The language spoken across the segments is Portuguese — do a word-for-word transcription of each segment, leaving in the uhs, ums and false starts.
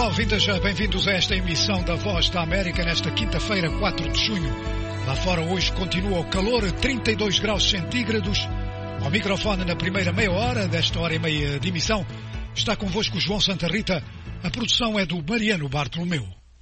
Olá, ouvintas, bem-vindos a esta emissão da Voz da América nesta quinta-feira, quatro de junho. Lá fora hoje continua o calor, trinta e dois graus centígrados. Ao microfone na primeira meia hora desta hora e meia de emissão está convosco João Santa Rita. A produção é do Mariano Bartolomeu.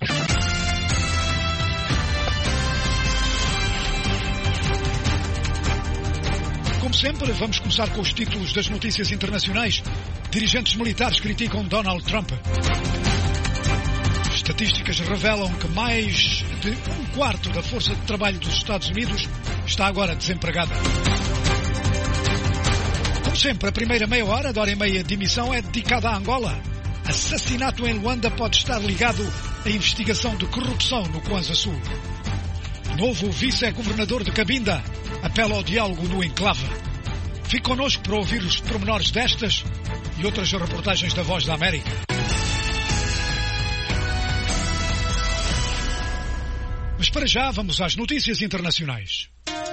Como sempre, vamos começar com os títulos das notícias internacionais. Dirigentes militares criticam Donald Trump. Estatísticas revelam que mais de um quarto da força de trabalho dos Estados Unidos está agora desempregada. Como sempre, a primeira meia hora da hora e meia de emissão é dedicada a Angola. Assassinato em Luanda pode estar ligado à investigação de corrupção no Kwanza Sul. Novo vice-governador de Cabinda apela ao diálogo no enclave. Fique connosco para ouvir os pormenores destas e outras reportagens da Voz da América. Mas para já vamos às notícias internacionais.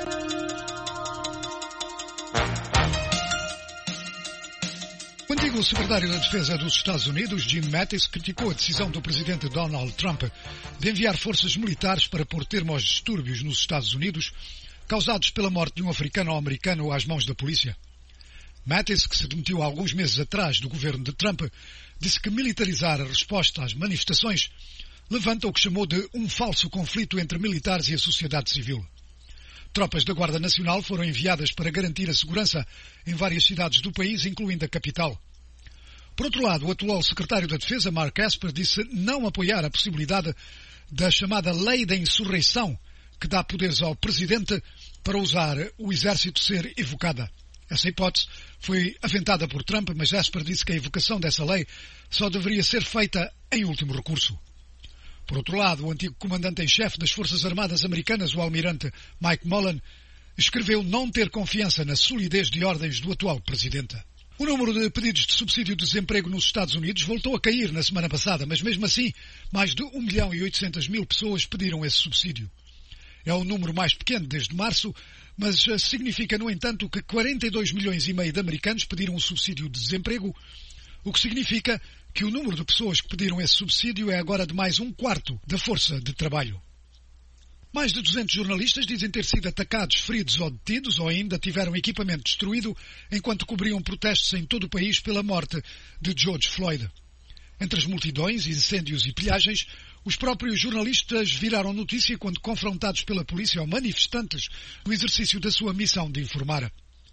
O antigo secretário da Defesa dos Estados Unidos, Jim Mattis, criticou a decisão do presidente Donald Trump de enviar forças militares para pôr termo aos distúrbios nos Estados Unidos causados pela morte de um africano-americano às mãos da polícia. Mattis, que se demitiu há alguns meses atrás do governo de Trump, disse que militarizar a resposta às manifestações levanta o que chamou de um falso conflito entre militares e a sociedade civil. Tropas da Guarda Nacional foram enviadas para garantir a segurança em várias cidades do país, incluindo a capital. Por outro lado, o atual secretário da Defesa, Mark Esper, disse não apoiar a possibilidade da chamada Lei da Insurreição, que dá poderes ao Presidente para usar o Exército ser evocada. Essa hipótese foi aventada por Trump, mas Esper disse que a evocação dessa lei só deveria ser feita em último recurso. Por outro lado, o antigo comandante em chefe das Forças Armadas Americanas, o almirante Mike Mullen, escreveu não ter confiança na solidez de ordens do atual Presidente. O número de pedidos de subsídio de desemprego nos Estados Unidos voltou a cair na semana passada, mas mesmo assim, mais de um milhão e oitocentas mil pessoas pediram esse subsídio. É o número mais pequeno desde março, mas significa, no entanto, que quarenta e dois milhões e meio de americanos pediram o subsídio de desemprego, o que significa que o número de pessoas que pediram esse subsídio é agora de mais um quarto da força de trabalho. Mais de duzentos jornalistas dizem ter sido atacados, feridos ou detidos, ou ainda tiveram equipamento destruído enquanto cobriam protestos em todo o país pela morte de George Floyd. Entre as multidões, incêndios e pilhagens, os próprios jornalistas viraram notícia quando confrontados pela polícia ou manifestantes no exercício da sua missão de informar.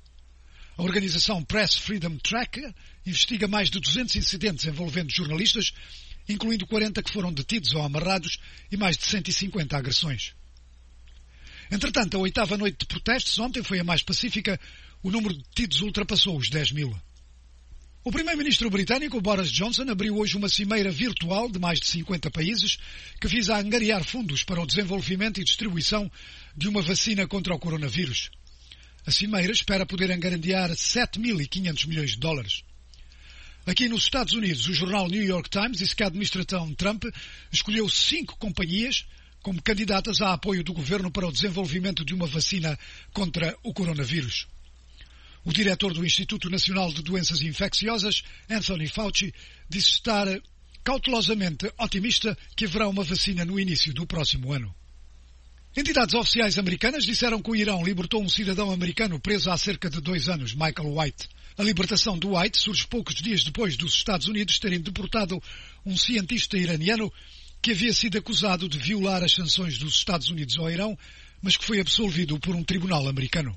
A organização Press Freedom Tracker investiga mais de duzentos incidentes envolvendo jornalistas, incluindo quarenta que foram detidos ou amarrados e mais de cento e cinquenta agressões. Entretanto, a oitava noite de protestos ontem foi a mais pacífica. O número de detidos ultrapassou os dez mil. O primeiro-ministro britânico, Boris Johnson, abriu hoje uma cimeira virtual de mais de cinquenta países que visa angariar fundos para o desenvolvimento e distribuição de uma vacina contra o coronavírus. A cimeira espera poder angariar sete mil e quinhentos milhões de dólares. Aqui nos Estados Unidos, o jornal New York Times disse que a administração Trump escolheu cinco companhias como candidatas a apoio do governo para o desenvolvimento de uma vacina contra o coronavírus. O diretor do Instituto Nacional de Doenças Infecciosas, Anthony Fauci, disse estar cautelosamente otimista que haverá uma vacina no início do próximo ano. Entidades oficiais americanas disseram que o Irão libertou um cidadão americano preso há cerca de dois anos, Michael White. A libertação do White surge poucos dias depois dos Estados Unidos terem deportado um cientista iraniano que havia sido acusado de violar as sanções dos Estados Unidos ao Irão, mas que foi absolvido por um tribunal americano.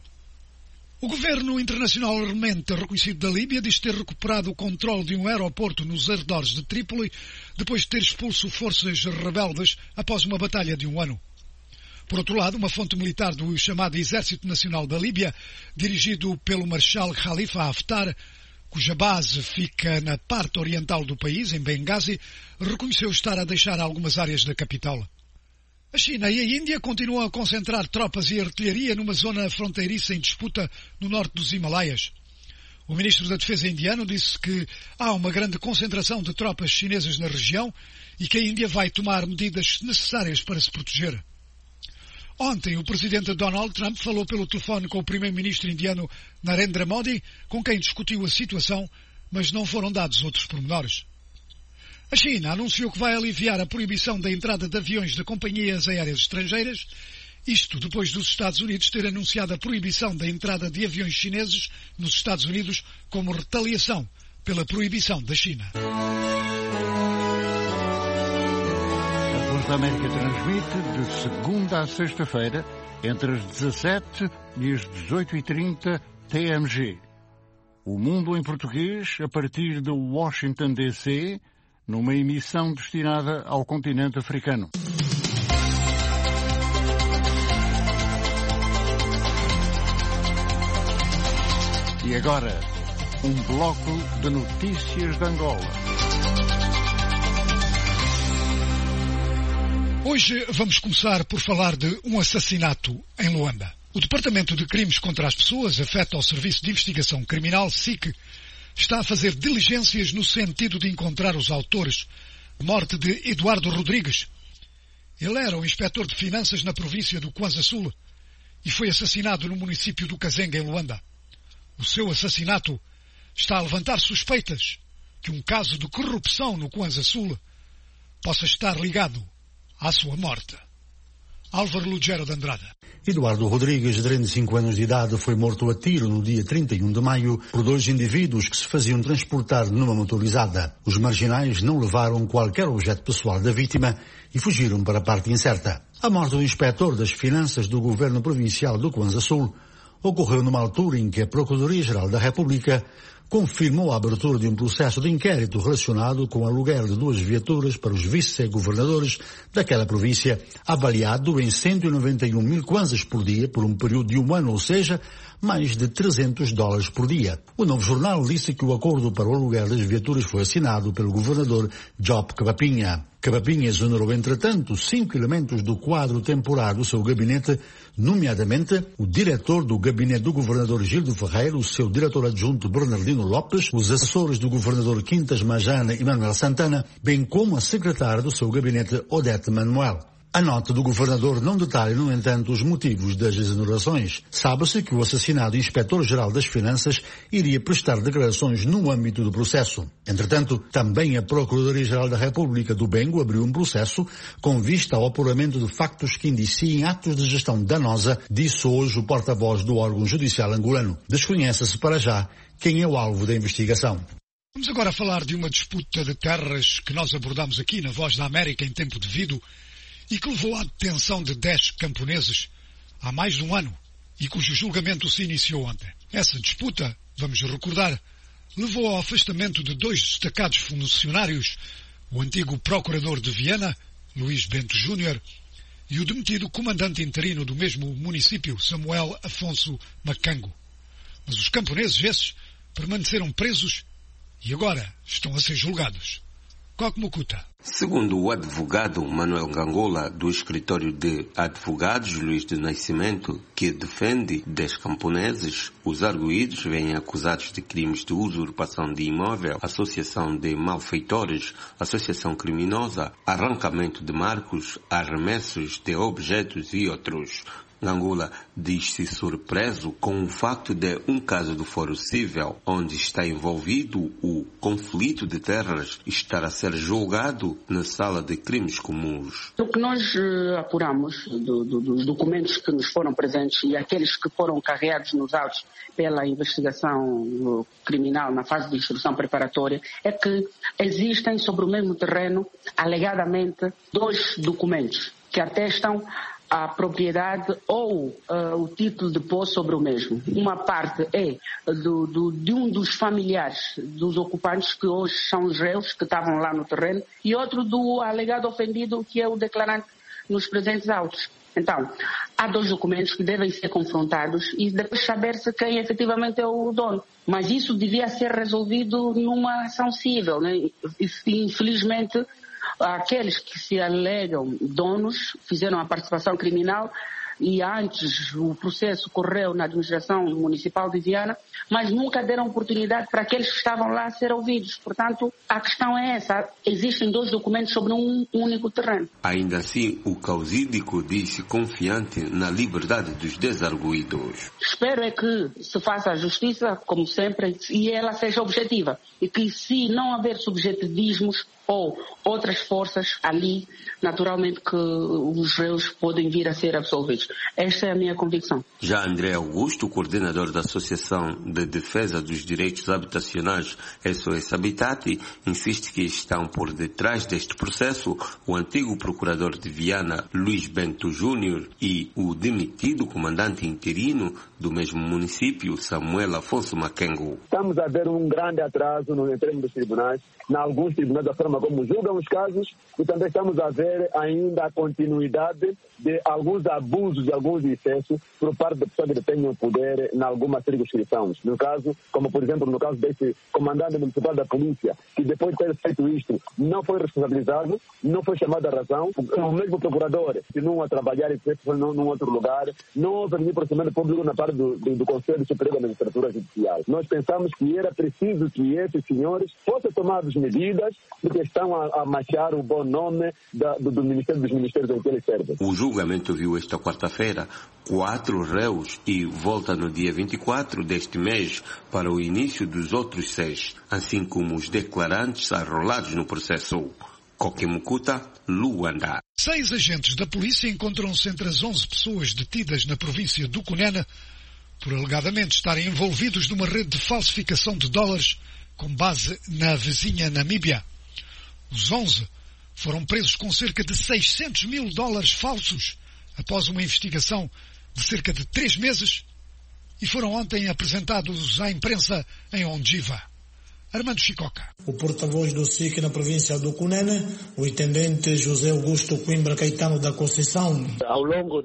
O governo internacionalmente reconhecido da Líbia diz ter recuperado o controle de um aeroporto nos arredores de Trípoli depois de ter expulso forças rebeldes após uma batalha de um ano. Por outro lado, uma fonte militar do chamado Exército Nacional da Líbia, dirigido pelo Marshal Khalifa Haftar, cuja base fica na parte oriental do país, em Benghazi, reconheceu estar a deixar algumas áreas da capital. A China e a Índia continuam a concentrar tropas e artilharia numa zona fronteiriça em disputa no norte dos Himalaias. O ministro da Defesa indiano disse que há uma grande concentração de tropas chinesas na região e que a Índia vai tomar medidas necessárias para se proteger. Ontem, o presidente Donald Trump falou pelo telefone com o primeiro-ministro indiano Narendra Modi, com quem discutiu a situação, mas não foram dados outros pormenores. A China anunciou que vai aliviar a proibição da entrada de aviões de companhias aéreas estrangeiras, isto depois dos Estados Unidos ter anunciado a proibição da entrada de aviões chineses nos Estados Unidos como retaliação pela proibição da China. A Voz da América transmite de segunda a sexta-feira, entre as dezassete e as dezoito e trinta T M G. O Mundo em Português, a partir de Washington, D C, numa emissão destinada ao continente africano. E agora, um bloco de notícias de Angola. Hoje vamos começar por falar de um assassinato em Luanda. O Departamento de Crimes contra as Pessoas, afeta ao Serviço de Investigação Criminal, S I C, está a fazer diligências no sentido de encontrar os autores da morte de Eduardo Rodrigues. Ele era o inspetor de finanças na província do Kwanza Sul e foi assassinado no município do Kazenga, em Luanda. O seu assassinato está a levantar suspeitas que um caso de corrupção no Kwanza Sul possa estar ligado à sua morte. Álvaro Lugero de Andrade. Eduardo Rodrigues, de trinta e cinco anos de idade, foi morto a tiro no dia trinta e um de maio por dois indivíduos que se faziam transportar numa motorizada. Os marginais não levaram qualquer objeto pessoal da vítima e fugiram para a parte incerta. A morte do inspetor das finanças do governo provincial do Kwanza Sul ocorreu numa altura em que a Procuradoria-Geral da República confirmou a abertura de um processo de inquérito relacionado com o aluguer de duas viaturas para os vice-governadores daquela província, avaliado em cento e noventa e um mil kwanzas por dia por um período de um ano, ou seja, mais de trezentos dólares por dia. O Novo Jornal disse que o acordo para o aluguer das viaturas foi assinado pelo governador Job Kabapinha. Kabapinha exonerou, entretanto, cinco elementos do quadro temporário do seu gabinete, nomeadamente o diretor do gabinete do governador Gildo Ferreira, o seu diretor adjunto Bernardino Lopes, os assessores do governador Quintas Majana e Manuel Santana, bem como a secretária do seu gabinete Odete Manuel. A nota do governador não detalha, no entanto, os motivos das exonerações. Sabe-se que o assassinado inspetor-geral das Finanças iria prestar declarações no âmbito do processo. Entretanto, também a Procuradoria-Geral da República do Bengo abriu um processo com vista ao apuramento de factos que indiciem atos de gestão danosa, disse hoje o porta-voz do órgão judicial angolano. Desconhece-se para já quem é o alvo da investigação. Vamos agora falar de uma disputa de terras que nós abordamos aqui na Voz da América em tempo devido, e que levou à detenção de dez camponeses há mais de um ano e cujo julgamento se iniciou ontem. Essa disputa, vamos recordar, levou ao afastamento de dois destacados funcionários, o antigo procurador de Viana, Luís Bento Júnior, e o demitido comandante interino do mesmo município, Samuel Afonso Macango. Mas os camponeses esses permaneceram presos e agora estão a ser julgados. Segundo o advogado Manuel Gangola, do escritório de advogados Luís de Nascimento, que defende dez camponeses, os arguidos vêm acusados de crimes de usurpação de imóvel, associação de malfeitores, associação criminosa, arrancamento de marcos, arremessos de objetos e outros. Gangola diz-se surpreso com o facto de um caso do Fórum Civil, onde está envolvido o conflito de terras, estar a ser julgado na sala de crimes comuns. O que nós uh, apuramos do, do, dos documentos que nos foram presentes e aqueles que foram carregados nos autos pela investigação uh, criminal na fase de instrução preparatória é que existem sobre o mesmo terreno, alegadamente, dois documentos que atestam a propriedade ou uh, o título de posse sobre o mesmo. Uma parte é do, do, de um dos familiares dos ocupantes, que hoje são os réus que estavam lá no terreno, e outro do alegado ofendido, que é o declarante nos presentes autos. Então, há dois documentos que devem ser confrontados e depois saber-se quem efetivamente é o dono. Mas isso devia ser resolvido numa ação civil, né? Infelizmente, aqueles que se alegam donos, fizeram a participação criminal, e antes o processo correu na administração municipal de Viana, mas nunca deram oportunidade para aqueles que estavam lá ser ouvidos. Portanto, a questão é essa. Existem dois documentos sobre um único terreno. Ainda assim, o causídico diz-se confiante na liberdade dos desarguidos. Espero é que se faça a justiça, como sempre, e ela seja objetiva. E que se não haver subjetivismos ou outras forças ali, naturalmente que os réus podem vir a ser absolvidos. Esta é a minha convicção. Já André Augusto, coordenador da Associação de Defesa dos Direitos Habitacionais S O S Habitat, insiste que estão por detrás deste processo o antigo procurador de Viana, Luís Bento Júnior, e o demitido comandante interino do mesmo município, Samuel Afonso Makengo. Estamos a ver um grande atraso no termo dos tribunais, em alguns tribunais da forma como julgam os casos, e também estamos a ver ainda a continuidade de alguns abusos, de alguns excessos por parte de pessoas que detêm o poder em algumas circunscrições. No caso, como por exemplo no caso desse comandante municipal da polícia, que depois de ter feito isto, não foi responsabilizado, não foi chamado à razão, o mesmo procurador continua a trabalhar e foi num outro lugar, não houve nenhum procedimento público na parte do, do, do Conselho Superior da Magistratura Judicial. Nós pensamos que era preciso que esses senhores fossem tomados medidas, porque estão a, a manchar o bom nome da, do, do Ministério dos Ministérios em que eles servem. O julgamento viu esta quarta-feira quatro réus e volta no dia vinte e quatro deste mês para o início dos outros seis, assim como os declarantes arrolados no processo. Coquimucuta, Luanda. Seis agentes da polícia encontram-se entre as onze pessoas detidas na província do Cunene por alegadamente estarem envolvidos numa rede de falsificação de dólares com base na vizinha Namíbia. Os onze foram presos com cerca de seiscentos mil dólares falsos após uma investigação de cerca de três meses e foram ontem apresentados à imprensa em Ondiva. Armando Chicoca. O porta-voz do S I C na província do Cunene, o intendente José Augusto Coimbra Caetano da Conceição. Ao longo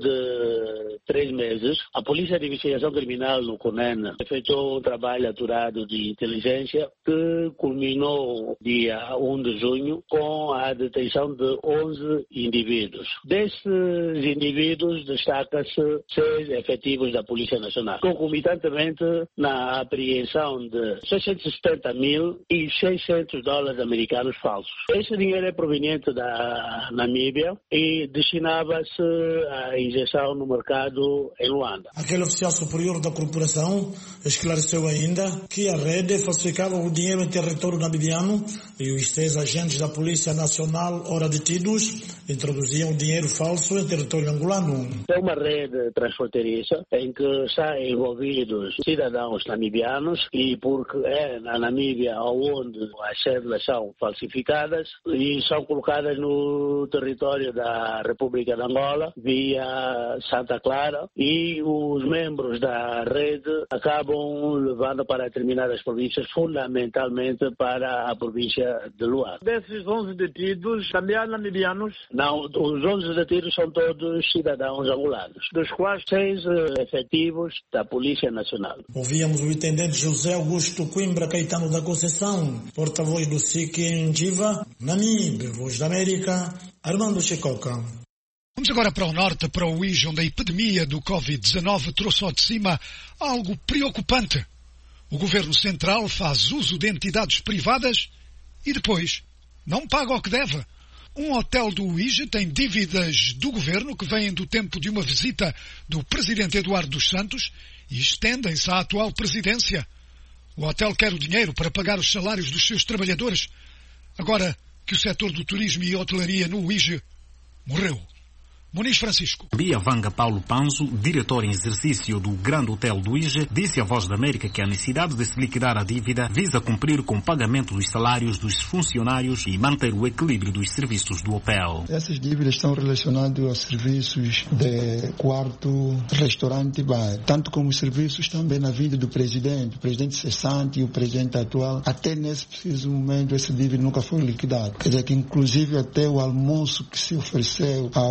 de três meses, a Polícia de Investigação Criminal no Cunene efetuou um trabalho aturado de inteligência que culminou dia primeiro de junho com a detenção de onze indivíduos. Desses indivíduos destaca-se seis efetivos da Polícia Nacional, concomitantemente na apreensão de seiscentos e setenta mil e seiscentos dólares americanos falsos. Esse dinheiro é proveniente da Namíbia e destinava-se à injeção no mercado em Luanda. Aquele oficial superior da corporação esclareceu ainda que a rede falsificava o dinheiro em território namibiano e os seis agentes da Polícia Nacional, ora detidos, introduziam dinheiro falso em território angolano. É uma rede transfronteiriça em que estão envolvidos cidadãos namibianos e porque é na Namíbia onde as cédulas são falsificadas e são colocadas no território da República de Angola via Santa Clara e os membros da rede acabam levando para determinadas províncias, fundamentalmente para a província de Luanda. Desses onze detidos, também há namibianos? Não, os onze detidos são todos cidadãos angolanos, dos quais seis efetivos da Polícia Nacional. Ouvíamos o intendente José Augusto Coimbra Caetano da Conceição, porta-voz do S I C em Diva, Namíbia, Voz da América, Armando Chicoca. Vamos agora para o norte, para o Uíge, onde a epidemia do covid dezenove trouxe ao de cima algo preocupante. O governo central faz uso de entidades privadas e depois não paga o que deve. Um hotel do Uíge tem dívidas do governo que vêm do tempo de uma visita do presidente Eduardo dos Santos e estendem-se à atual presidência. O hotel quer o dinheiro para pagar os salários dos seus trabalhadores, agora que o setor do turismo e hotelaria no Uíge morreu. Muniz Francisco. Bia Vanga Paulo Panzo, diretor em exercício do Grande Hotel do Uíge, disse à Voz da América que a necessidade de se liquidar a dívida visa cumprir com o pagamento dos salários dos funcionários e manter o equilíbrio dos serviços do hotel. Essas dívidas estão relacionadas aos serviços de quarto, restaurante e bar, tanto como os serviços também na vida do presidente, o presidente cessante e o presidente atual. Até nesse preciso momento essa dívida nunca foi liquidada. Quer dizer que inclusive até o almoço que se ofereceu ao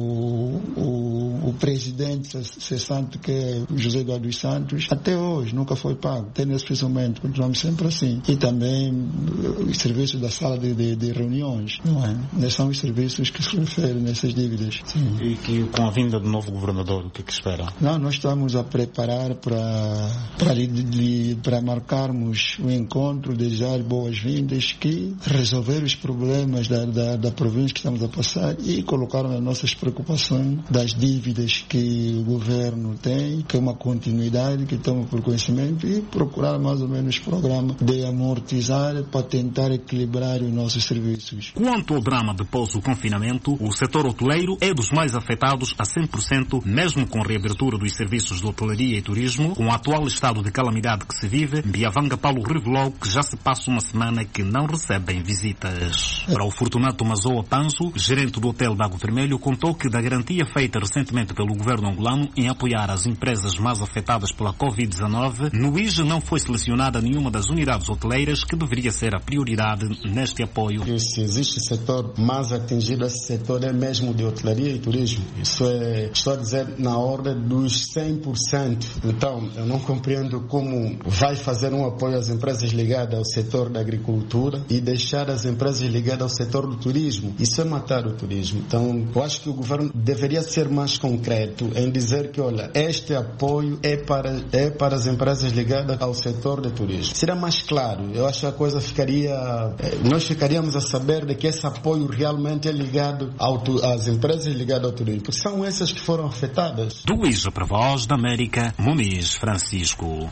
o, o presidente cessante, que é o José Eduardo dos Santos, até hoje nunca foi pago. Até nesse preciso momento, continuamos sempre assim. E também os serviços da sala de, de, de reuniões, não é? Esses são os serviços que se referem nessas dívidas. Sim. E que com a vinda do novo governador, o que é que espera? Não, nós estamos a preparar para, para, para marcarmos o encontro, desejar boas-vindas, que resolver os problemas da, da, da província que estamos a passar e colocar nas nossas preocupações das dívidas que o governo tem, que é uma continuidade que estamos por conhecimento, e procurar mais ou menos programa de amortizar para tentar equilibrar os nossos serviços. Quanto ao drama depois do confinamento, o setor hoteleiro é dos mais afetados a cem por cento, mesmo com a reabertura dos serviços de hotelaria e turismo. Com o atual estado de calamidade que se vive, Biavanga Paulo revelou que já se passa uma semana que não recebem visitas. Para o Fortunato Mazoa Panzo, gerente do Hotel Bago Vermelho, contou que da garantia feita recentemente pelo governo angolano em apoiar as empresas mais afetadas pela covid dezenove, no I J não foi selecionada nenhuma das unidades hoteleiras que deveria ser a prioridade neste apoio. Se existe setor mais atingido, esse setor é mesmo de hotelaria e turismo. Isso é, estou a dizer, na ordem dos cem por cento. Então, eu não compreendo como vai fazer um apoio às empresas ligadas ao setor da agricultura e deixar as empresas ligadas ao setor do turismo. Isso é matar o turismo. Então, eu acho que o governo deveria ser mais concreto em dizer que, olha, este apoio é para, é para as empresas ligadas ao setor de turismo. Seria mais claro. Eu acho que a coisa ficaria... Nós ficaríamos a saber de que esse apoio realmente é ligado ao, às empresas ligadas ao turismo, porque são essas que foram afetadas. Do I J para a Voz da América, Muniz Francisco.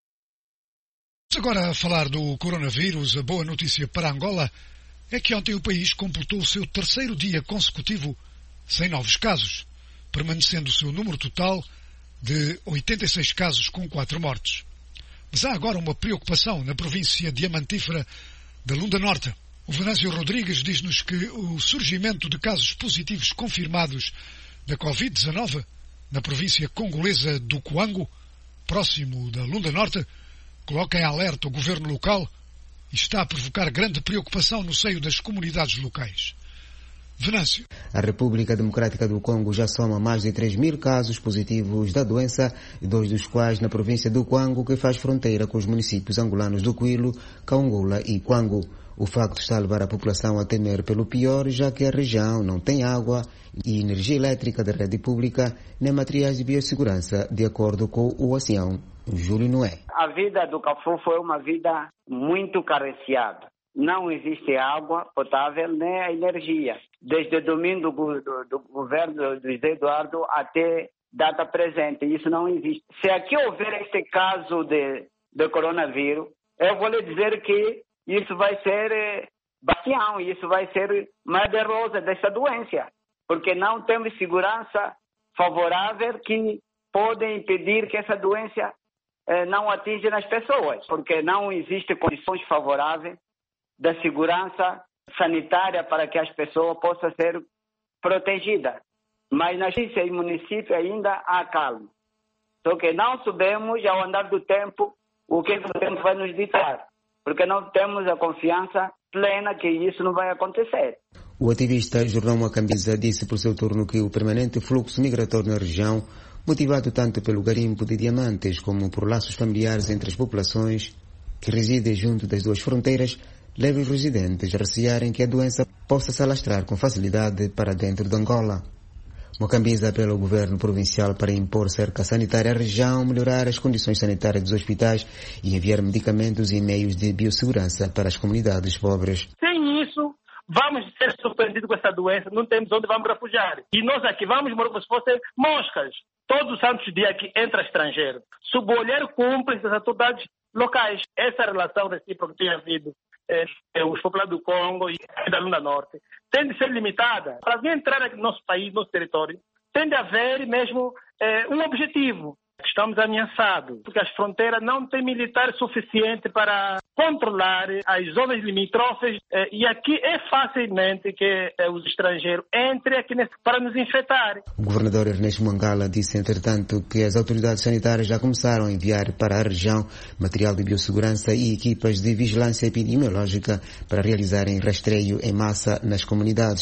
Agora a falar do coronavírus, a boa notícia para Angola é que ontem o país completou o seu terceiro dia consecutivo sem novos casos, permanecendo o seu número total de oitenta e seis casos com quatro mortes. Mas há agora uma preocupação na província diamantífera da Lunda Norte. O Venâncio Rodrigues diz-nos que o surgimento de casos positivos confirmados da covid dezenove na província congolesa do Cuango, próximo da Lunda Norte, coloca em alerta o governo local e está a provocar grande preocupação no seio das comunidades locais. Venâncio. A República Democrática do Congo já soma mais de três mil casos positivos da doença, dois dos quais na província do Cuango, que faz fronteira com os municípios angolanos do Quilo, Kaongola e Cuango. O facto está a levar a população a temer pelo pior, já que a região não tem água e energia elétrica da rede pública, nem materiais de biossegurança, de acordo com o ancião Júlio Noé. A vida do Cafu foi uma vida muito carenciada. Não existe água potável nem a energia. Desde o domínio do, do, do governo do José Eduardo até data presente, isso não existe. Se aqui houver este caso de, de coronavírus, eu vou lhe dizer que isso vai ser eh, bastião, isso vai ser Madre Rosa dessa doença, porque não temos segurança favorável que pode impedir que essa doença eh, não atinja as pessoas, porque não existem condições favoráveis da segurança sanitária para que as pessoas possam ser protegidas. Mas na província e município ainda há calma. Só que não sabemos, ao andar do tempo, o que o tempo vai nos ditar, porque não temos a confiança plena que isso não vai acontecer. O ativista Jornal Macambiza disse por seu turno que o permanente fluxo migratório na região, motivado tanto pelo garimpo de diamantes como por laços familiares entre as populações que residem junto das duas fronteiras, leva os residentes a recearem que a doença possa se alastrar com facilidade para dentro de Angola. Mocambiza apela ao governo provincial para impor cerca sanitária à região, melhorar as condições sanitárias dos hospitais e enviar medicamentos e meios de biossegurança para as comunidades pobres. Sem isso, vamos ser surpreendidos com essa doença, não temos onde vamos refugiar. E nós aqui vamos morrer como se fossem moscas. Todos os santos dias que entra estrangeiro. Sob o olhar cúmplice das autoridades locais. Essa relação recíproca que tem havido É, os populados do Congo e da Lunda Norte, tem de ser limitada. Para vir entrar aqui no nosso país, no nosso território, tem de haver mesmo é, um objetivo. Estamos ameaçados, porque as fronteiras não têm militares suficiente para controlar as zonas limítrofes é, e aqui é facilmente que é, os estrangeiros entrem aqui nesse, para nos infectar. O governador Ernesto Mangala disse, entretanto, que as autoridades sanitárias já começaram a enviar para a região material de biossegurança e equipas de vigilância epidemiológica para realizarem rastreio em massa nas comunidades.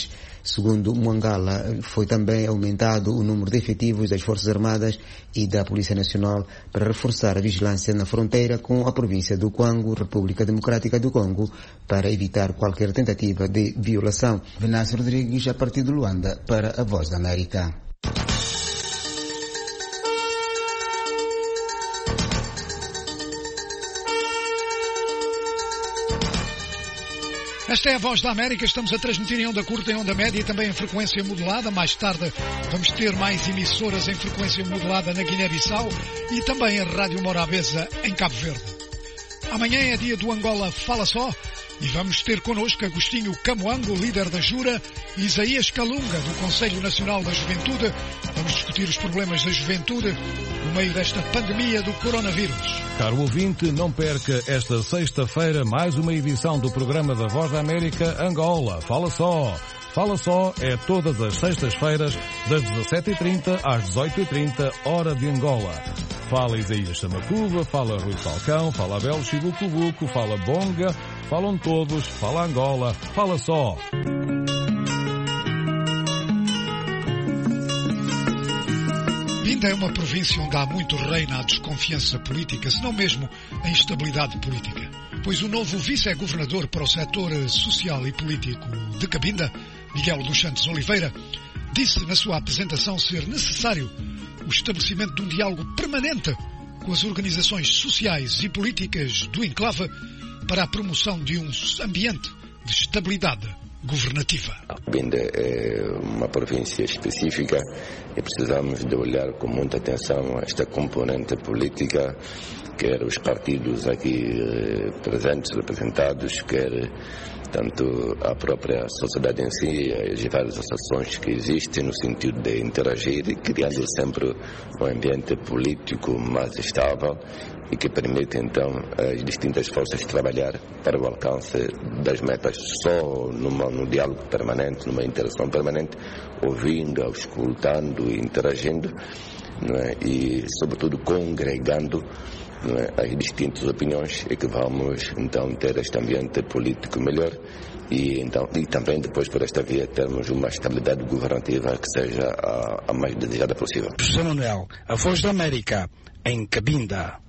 Segundo Mwangala, foi também aumentado o número de efetivos das Forças Armadas e da Polícia Nacional para reforçar a vigilância na fronteira com a província do Kwango, República Democrática do Congo, para evitar qualquer tentativa de violação. Venâncio Rodrigues, a partir de Luanda, para a Voz da América. Esta é a Voz da América, estamos a transmitir em onda curta, em onda média e também em frequência modulada. Mais tarde vamos ter mais emissoras em frequência modulada na Guiné-Bissau e também a Rádio Morabeza em Cabo Verde. Amanhã é dia do Angola Fala Só e vamos ter connosco Agostinho Camoango, líder da Jura, e Isaías Calunga, do Conselho Nacional da Juventude. Vamos discutir os problemas da juventude no meio desta pandemia do coronavírus. Caro ouvinte, não perca esta sexta-feira mais uma edição do programa da Voz da América Angola Fala Só. Fala Só é todas as sextas-feiras das dezassete e trinta às dezoito e trinta, hora de Angola. Fala Isaías Samacuba, fala Rui Falcão, fala Abel Chibucubuco, fala Bonga, falam todos, fala Angola, fala só. Binda é uma província onde há muito reina a desconfiança política, se não mesmo a instabilidade política. Pois o novo vice-governador para o setor social e político de Cabinda, Miguel dos Santos Oliveira, disse na sua apresentação ser necessário o estabelecimento de um diálogo permanente com as organizações sociais e políticas do enclave para a promoção de um ambiente de estabilidade governativa. Cabinda é uma província específica e precisamos de olhar com muita atenção a esta componente política, quer os partidos aqui presentes, representados, quer tanto a própria sociedade em si, as várias associações que existem no sentido de interagir, criando sempre um ambiente político mais estável e que permite então as distintas forças trabalhar para o alcance das metas. Só numa, num diálogo permanente, numa interação permanente, ouvindo, auscultando, interagindo, não é? E sobretudo congregando, não é, as distintas opiniões, e que vamos então ter este ambiente político melhor e, então, e também depois por esta via termos uma estabilidade governativa que seja a, a mais desejada possível. José Manuel, a Voz da América, em Cabinda.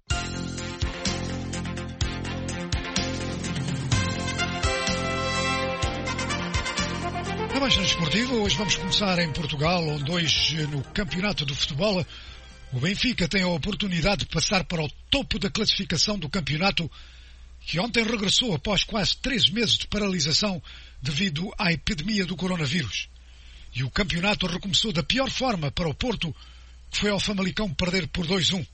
Na Mancha Desportiva, hoje vamos começar em Portugal, onde hoje no Campeonato de Futebol o Benfica tem a oportunidade de passar para o topo da classificação do campeonato, que ontem regressou após quase três meses de paralisação devido à epidemia do coronavírus. E o campeonato recomeçou da pior forma para o Porto, que foi ao Famalicão perder por dois a um.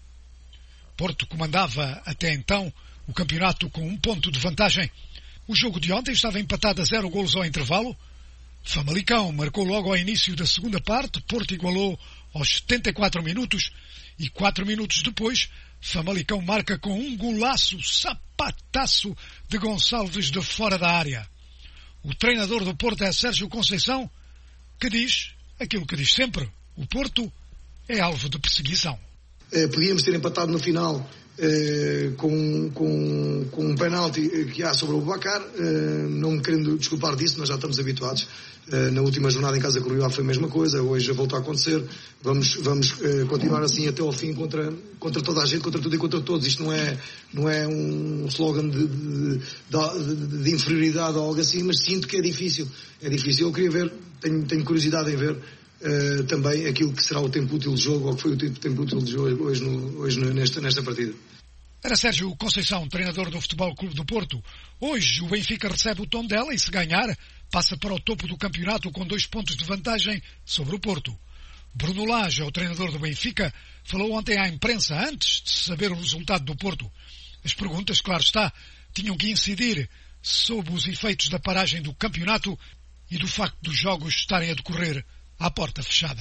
Porto comandava até então o campeonato com um ponto de vantagem. O jogo de ontem estava empatado a zero golos ao intervalo. Famalicão marcou logo ao início da segunda parte, Porto igualou aos setenta e quatro minutos e quatro minutos depois, Famalicão marca com um golaço, sapataço de Gonçalves de fora da área. O treinador do Porto é Sérgio Conceição, que diz aquilo que diz sempre: o Porto é alvo de perseguição. Eh, podíamos ter empatado no final eh, com, com, com um penalti que há sobre o Bacar, eh, não me querendo desculpar disso, nós já estamos habituados. Uh, na última jornada em casa com o Rio Ave foi a mesma coisa, hoje voltou a acontecer. Vamos, vamos uh, continuar assim até ao fim contra, contra toda a gente, contra tudo e contra todos. Isto não é, não é um slogan de, de, de, de inferioridade ou algo assim, mas sinto que é difícil. É difícil. Eu queria ver, tenho, tenho curiosidade em ver uh, também aquilo que será o tempo útil de jogo, ou que foi o tempo útil de jogo hoje, no, hoje no, nesta, nesta partida. Era Sérgio Conceição, treinador do Futebol Clube do Porto. Hoje o Benfica recebe o Tondela e, se ganhar, passa para o topo do campeonato com dois pontos de vantagem sobre o Porto. Bruno Lage, o treinador do Benfica, falou ontem à imprensa antes de saber o resultado do Porto. As perguntas, claro está, tinham que incidir sobre os efeitos da paragem do campeonato e do facto dos jogos estarem a decorrer à porta fechada.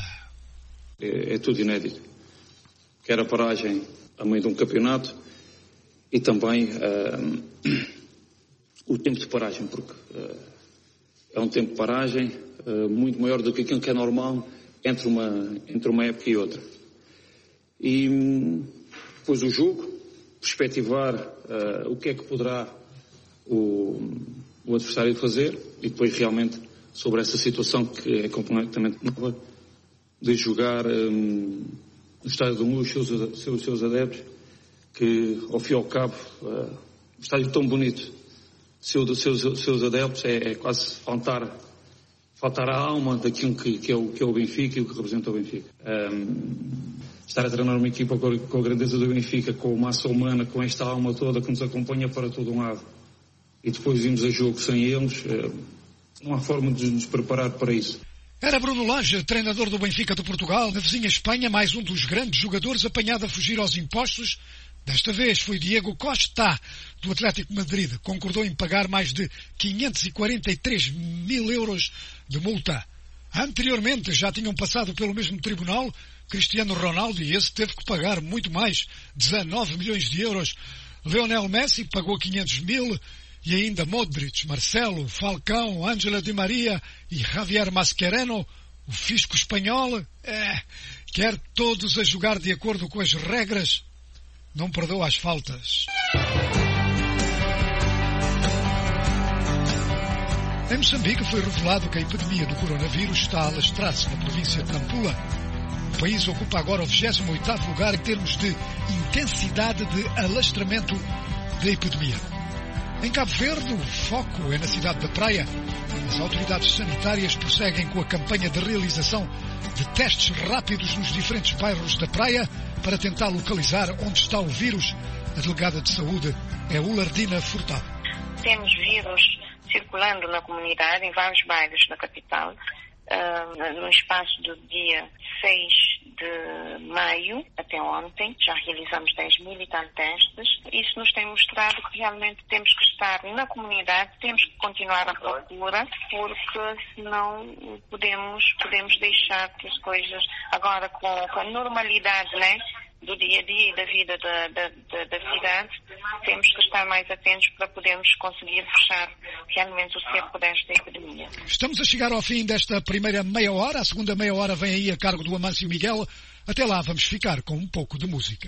É, é tudo inédito. Quer a paragem a meio de um campeonato e também uh, o tempo de paragem, porque uh, é um tempo de paragem uh, muito maior do que aquilo que é normal entre uma, entre uma época e outra. E depois o jogo, perspectivar uh, o que é que poderá o, o adversário fazer e depois realmente sobre essa situação que é completamente nova, de jogar um, no Estádio do Luz os seus, seus, seus adeptos, que ao fim e ao cabo, uh, um estádio tão bonito, seus seus, seus adeptos, é, é quase faltar, faltar a alma daquilo que, que, é o, que é o Benfica e o que representa o Benfica. Um, estar a treinar uma equipa com a, com a grandeza do Benfica, com a massa humana, com esta alma toda que nos acompanha para todo um lado, e depois irmos a jogo sem eles, uh, não há forma de nos preparar para isso. Era Bruno Lage, treinador do Benfica de Portugal. Na vizinha Espanha, mais um dos grandes jogadores apanhado a fugir aos impostos. Desta vez foi Diego Costa, do Atlético Madrid. Concordou em pagar mais de quinhentos e quarenta e três mil euros de multa. Anteriormente já tinham passado pelo mesmo tribunal Cristiano Ronaldo e esse teve que pagar muito mais, dezanove milhões de euros. Lionel Messi pagou quinhentos mil. E ainda Modric, Marcelo, Falcão, Ángela Di Maria e Javier Mascherano, o fisco espanhol, é, quer todos a jogar de acordo com as regras, não perdoa as faltas. Em Moçambique foi revelado que a epidemia do coronavírus está a alastrar-se na província de Nampula. O país ocupa agora o vigésimo oitavo lugar em termos de intensidade de alastramento da epidemia. Em Cabo Verde, o foco é na cidade da Praia. As autoridades sanitárias prosseguem com a campanha de realização de testes rápidos nos diferentes bairros da Praia para tentar localizar onde está o vírus. A delegada de saúde é Ulardina Furtado. Temos vírus circulando na comunidade, em vários bairros da capital, uh, no espaço do dia seis de maio até ontem. Já realizamos dez mil e tal testes. Isso nos tem mostrado que realmente temos que estar na comunidade, temos que continuar a procura, porque senão podemos, podemos deixar que as coisas, agora com, com a normalidade, né, do dia a dia e da vida da, da, da, da cidade, temos que estar mais atentos para podermos conseguir fechar realmente o cerco desta epidemia. Estamos a chegar ao fim desta primeira meia hora. A segunda meia hora vem aí a cargo do Amâncio Miguel. Até lá vamos ficar com um pouco de música.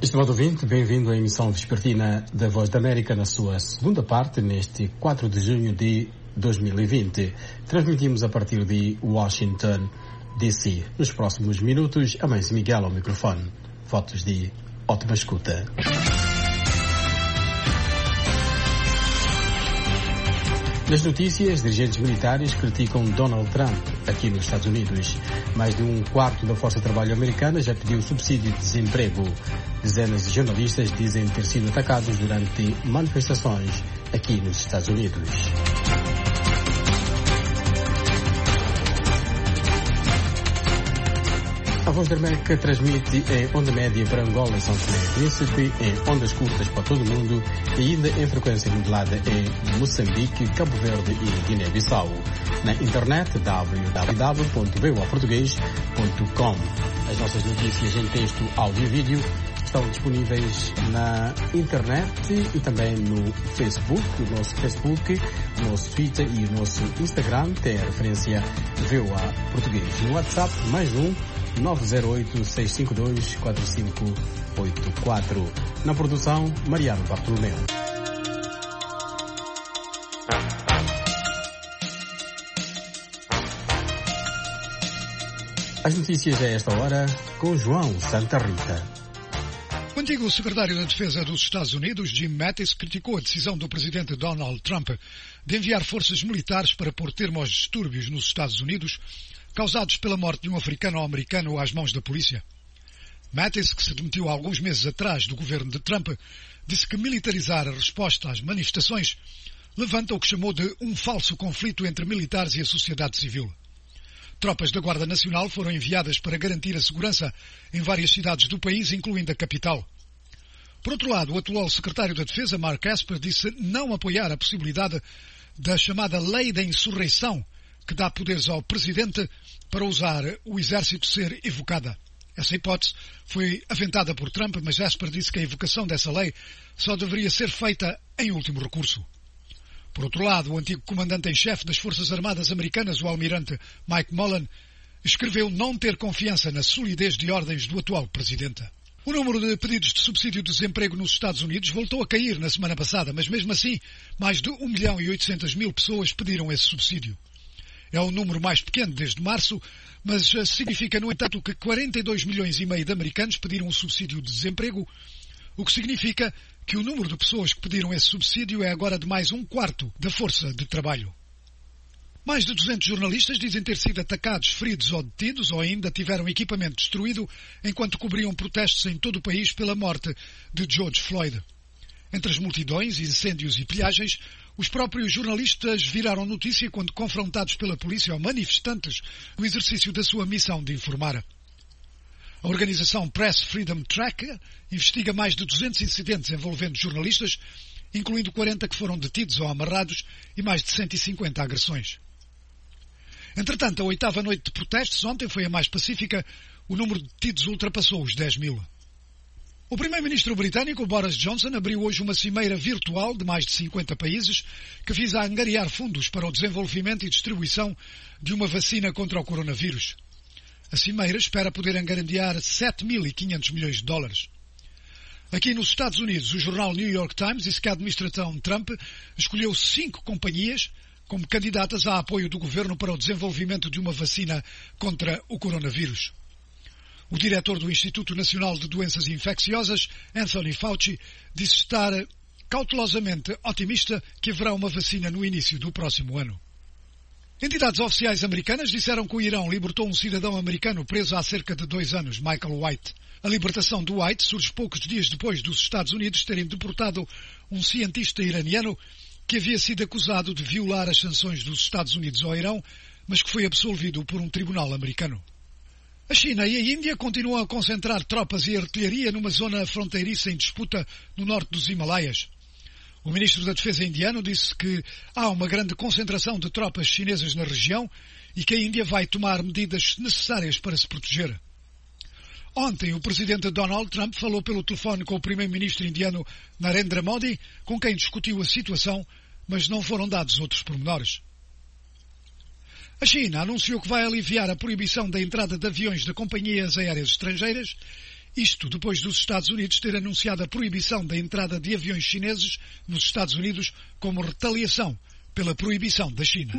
Estimado ouvinte, bem-vindo à emissão vespertina da Voz da América na sua segunda parte, neste quatro de junho de dois mil e vinte. Transmitimos a partir de Washington, D C. Nos próximos minutos, a Mãe Miguel ao microfone. Votos de ótima escuta. Nas notícias, dirigentes militares criticam Donald Trump aqui nos Estados Unidos. Mais de um quarto da força de trabalho americana já pediu subsídio de desemprego. Dezenas de jornalistas dizem ter sido atacados durante manifestações aqui nos Estados Unidos. A Voz da América transmite em onda média para Angola e São Tomé e Príncipe, em ondas curtas para todo o mundo e ainda em frequência modulada em Moçambique, Cabo Verde e Guiné-Bissau. Na internet, w w w ponto v o a português ponto com. As nossas notícias em texto, áudio e vídeo estão disponíveis na internet e também no Facebook, o nosso Facebook, o nosso Twitter e o nosso Instagram, tem a referência V O A Português. No WhatsApp, mais um, nove zero oito, seis cinco dois, quatro cinco oito quatro. Na produção, Mariano Bartolomeu. As notícias a esta hora com João Santa Rita. O antigo secretário da Defesa dos Estados Unidos, Jim Mattis, criticou a decisão do presidente Donald Trump de enviar forças militares para pôr termo aos distúrbios nos Estados Unidos causados pela morte de um africano-americano às mãos da polícia. Mattis, que se demitiu há alguns meses atrás do governo de Trump, disse que militarizar a resposta às manifestações levanta o que chamou de um falso conflito entre militares e a sociedade civil. Tropas da Guarda Nacional foram enviadas para garantir a segurança em várias cidades do país, incluindo a capital. Por outro lado, o atual secretário da Defesa, Mark Esper, disse não apoiar a possibilidade da chamada Lei da Insurreição, que dá poderes ao presidente para usar o exército ser evocada. Essa hipótese foi aventada por Trump, mas Esper disse que a evocação dessa lei só deveria ser feita em último recurso. Por outro lado, o antigo comandante em chefe das Forças Armadas Americanas, o almirante Mike Mullen, escreveu não ter confiança na solidez de ordens do atual presidente. O número de pedidos de subsídio de desemprego nos Estados Unidos voltou a cair na semana passada, mas mesmo assim, mais de um milhão e oitocentas mil pessoas pediram esse subsídio. É o número mais pequeno desde março, mas significa, no entanto, que quarenta e dois milhões e meio de americanos pediram o subsídio de desemprego, o que significa que o número de pessoas que pediram esse subsídio é agora de mais um quarto da força de trabalho. Mais de duzentos jornalistas dizem ter sido atacados, feridos ou detidos, ou ainda tiveram equipamento destruído enquanto cobriam protestos em todo o país pela morte de George Floyd. Entre as multidões, incêndios e pilhagens, os próprios jornalistas viraram notícia quando confrontados pela polícia ou manifestantes no exercício da sua missão de informar. A organização Press Freedom Tracker investiga mais de duzentos incidentes envolvendo jornalistas, incluindo quarenta que foram detidos ou amarrados e mais de cento e cinquenta agressões. Entretanto, a oitava noite de protestos ontem foi a mais pacífica. O número de detidos ultrapassou os dez mil. O primeiro-ministro britânico Boris Johnson abriu hoje uma cimeira virtual de mais de cinquenta países que visa angariar fundos para o desenvolvimento e distribuição de uma vacina contra o coronavírus. A cimeira espera poder angariar sete mil e quinhentos milhões de dólares. Aqui nos Estados Unidos, o jornal New York Times disse que a administração Trump escolheu cinco companhias como candidatas a apoio do governo para o desenvolvimento de uma vacina contra o coronavírus. O diretor do Instituto Nacional de Doenças Infecciosas, Anthony Fauci, disse estar cautelosamente otimista que haverá uma vacina no início do próximo ano. Entidades oficiais americanas disseram que o Irão libertou um cidadão americano preso há cerca de dois anos, Michael White. A libertação do White surge poucos dias depois dos Estados Unidos terem deportado um cientista iraniano que havia sido acusado de violar as sanções dos Estados Unidos ao Irão, mas que foi absolvido por um tribunal americano. A China e a Índia continuam a concentrar tropas e artilharia numa zona fronteiriça em disputa no norte dos Himalaias. O ministro da Defesa indiano disse que há uma grande concentração de tropas chinesas na região e que a Índia vai tomar medidas necessárias para se proteger. Ontem, o presidente Donald Trump falou pelo telefone com o primeiro-ministro indiano Narendra Modi, com quem discutiu a situação, mas não foram dados outros pormenores. A China anunciou que vai aliviar a proibição da entrada de aviões de companhias aéreas estrangeiras Isto depois dos Estados Unidos ter anunciado a proibição da entrada de aviões chineses nos Estados Unidos como retaliação pela proibição da China.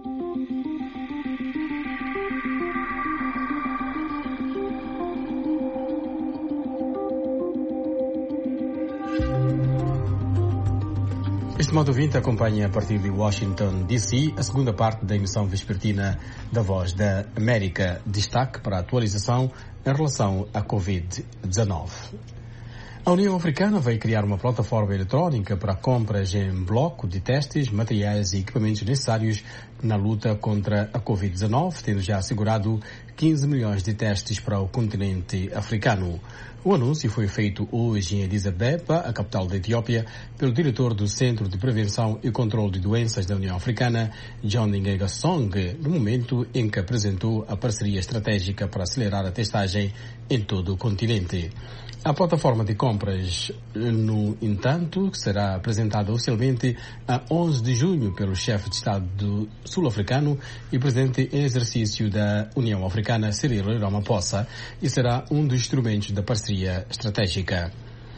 Estimado ouvinte, acompanha a partir de Washington, D C, a segunda parte da emissão vespertina da Voz da América. Destaque para a atualização em relação à covid dezenove. A União Africana vai criar uma plataforma eletrónica para compras em bloco de testes, materiais e equipamentos necessários na luta contra a covid dezenove, tendo já assegurado quinze milhões de testes para o continente africano. O anúncio foi feito hoje em Addis Abeba, a capital da Etiópia, pelo diretor do Centro de Prevenção e Controle de Doenças da União Africana, John Ngega Song, no momento em que apresentou a parceria estratégica para acelerar a testagem em todo o continente. A plataforma de compras, no entanto, será apresentada oficialmente a onze de junho pelo chefe de Estado sul-africano e presidente em exercício da União Africana, Cyril Ramaphosa, e será um dos instrumentos da parceria estratégica.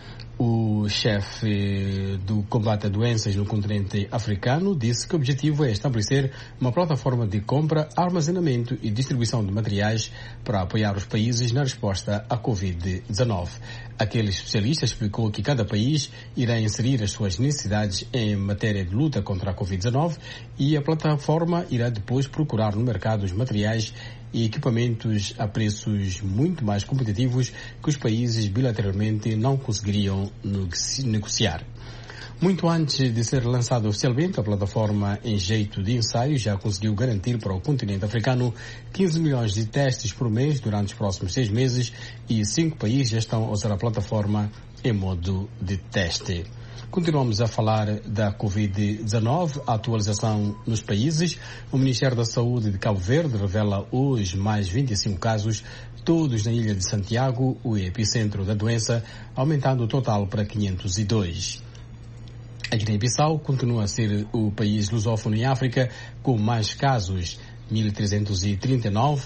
O chefe do combate a doenças no continente africano disse que o objetivo é estabelecer uma plataforma de compra, armazenamento e distribuição de materiais para apoiar os países na resposta à covid dezenove. Aquele especialista explicou que cada país irá inserir as suas necessidades em matéria de luta contra a covid dezenove e a plataforma irá depois procurar no mercado os materiais e equipamentos a preços muito mais competitivos que os países bilateralmente não conseguiriam negociar. Muito antes de ser lançada oficialmente, a plataforma em jeito de ensaio já conseguiu garantir para o continente africano quinze milhões de testes por mês durante os próximos seis meses e cinco países já estão a usar a plataforma em modo de teste. Continuamos a falar da covid dezenove, a atualização nos países. O Ministério da Saúde de Cabo Verde revela hoje mais vinte e cinco casos, todos na ilha de Santiago, o epicentro da doença, aumentando o total para quinhentos e dois. A Guiné-Bissau continua a ser o país lusófono em África com mais casos, mil trezentos e trinta e nove,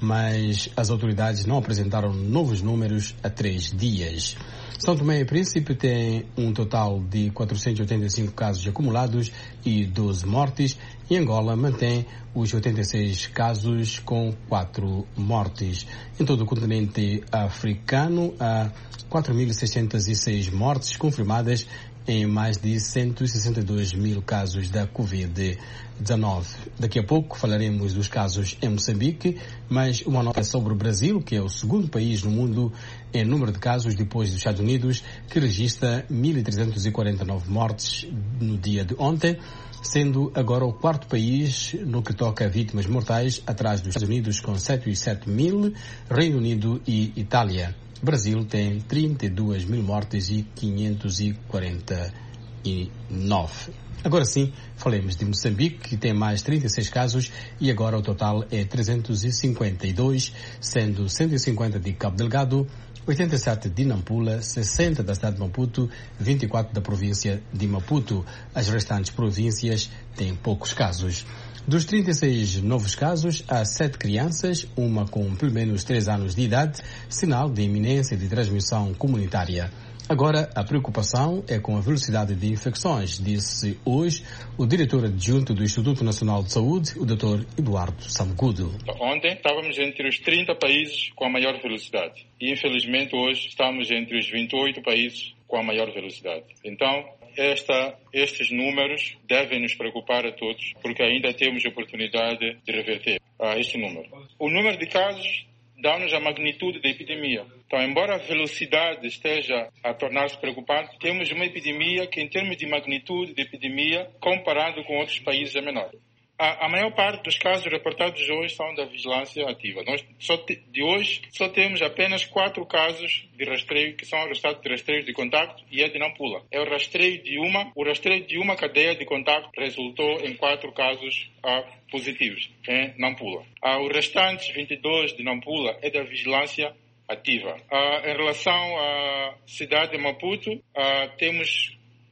mas as autoridades não apresentaram novos números há três dias. São Tomé e Príncipe tem um total de quatrocentos e oitenta e cinco casos acumulados e doze mortes, e Angola mantém os oitenta e seis casos com quatro mortes. Em todo o continente africano há quatro mil seiscentos e seis mortes confirmadas em mais de cento e sessenta e dois mil casos da covid dezenove. Daqui a pouco falaremos dos casos em Moçambique, mas uma nota sobre o Brasil, que é o segundo país no mundo em número de casos depois dos Estados Unidos, que registra mil trezentos e quarenta e nove mortes no dia de ontem, sendo agora o quarto país no que toca a vítimas mortais, atrás dos Estados Unidos com cento e sete mil, Reino Unido e Itália. O Brasil tem trinta e duas mil mortes e quinhentos e quarenta e nove. Agora sim, falemos de Moçambique, que tem mais trinta e seis casos e agora o total é trezentos e cinquenta e dois, sendo cento e cinquenta de Cabo Delgado, oitenta e sete de Nampula, sessenta da cidade de Maputo, vinte e quatro da província de Maputo. As restantes províncias têm poucos casos. Dos trinta e seis novos casos, há sete crianças, uma com pelo menos três anos de idade, sinal de iminência de transmissão comunitária. Agora, a preocupação é com a velocidade de infecções, disse hoje o diretor adjunto do Instituto Nacional de Saúde, o doutor Eduardo Samgudo. Ontem estávamos entre os trinta países com a maior velocidade e, infelizmente, hoje estamos entre os vinte e oito países com a maior velocidade. Então, Esta, estes números devem nos preocupar a todos, porque ainda temos oportunidade de reverter uh, este número. O número de casos dá-nos a magnitude da epidemia. Então, embora a velocidade esteja a tornar-se preocupante, temos uma epidemia que, em termos de magnitude de epidemia, comparado com outros países, é menor. A, a maior parte dos casos reportados hoje são da vigilância ativa. Nós, só te, de hoje, só temos apenas quatro casos de rastreio, que são o resultado de rastreio de contacto, e é de Nampula. É o rastreio de uma, o rastreio de uma cadeia de contacto resultou em quatro casos ah, positivos em Nampula. Ah, os restantes vinte e dois de Nampula é da vigilância ativa. Ah, em relação à cidade de Maputo, ah, temos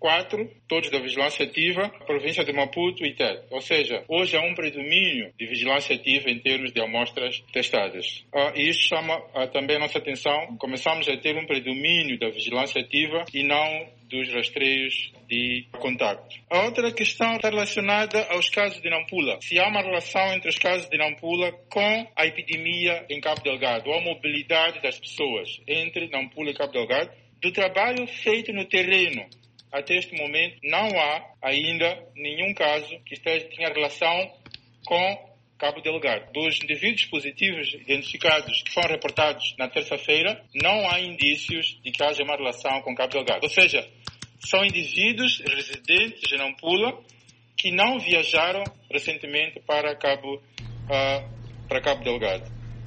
quatro, todos da vigilância ativa, província de Maputo e Tete. Ou seja, hoje há um predomínio de vigilância ativa em termos de amostras testadas. Uh, e isso chama uh, também a nossa atenção. Começamos a ter um predomínio da vigilância ativa e não dos rastreios de contacto. A outra questão está relacionada aos casos de Nampula. Se há uma relação entre os casos de Nampula com a epidemia em Cabo Delgado, ou a mobilidade das pessoas entre Nampula e Cabo Delgado, do trabalho feito no terreno até este momento, não há ainda nenhum caso que esteja, tenha relação com Cabo Delgado. Dos indivíduos positivos identificados que foram reportados na terça-feira, não há indícios de que haja uma relação com Cabo Delgado. Ou seja, são indivíduos residentes em Nampula que não viajaram recentemente para Cabo, uh, para Cabo Delgado.